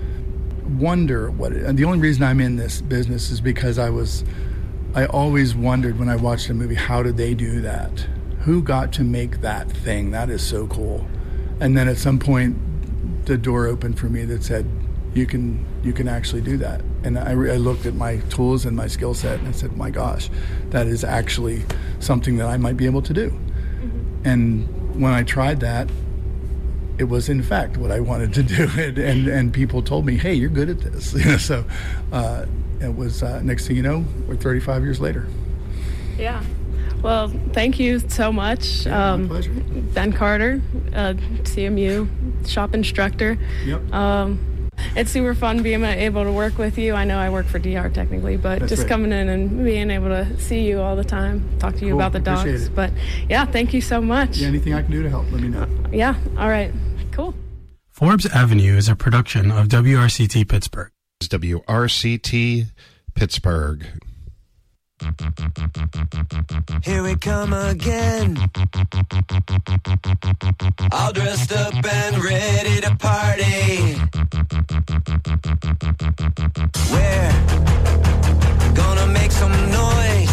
wonder what it, and the only reason I'm in this business is because I was, I always wondered when I watched a movie, how did they do that? Who got to make that thing? That is so cool. And then at some point, the door opened for me that said, you can you can actually do that. And I, re- I looked at my tools and my skill set and I said, my gosh, that is actually something that I might be able to do. Mm-hmm. And when I tried that, it was in fact what I wanted to do. And and, and people told me, hey, you're good at this. You know, so uh, it was, uh, next thing you know, we're thirty-five years later. Yeah. Well, thank you so much. Yeah, um, my pleasure. Ben Carter, uh, C M U shop instructor. Yep. Um, it's super fun being able to work with you. I know I work for D R technically, but That's just right. coming in and being able to see you all the time, talk to you Cool. about the Appreciate dogs. it. But yeah, thank you so much. Yeah, anything I can do to help, let me know. Yeah. All right. Cool. Forbes Avenue is a production of W R C T Pittsburgh. W R C T Pittsburgh. Here we come again, all dressed up and ready to party. We're gonna make some noise.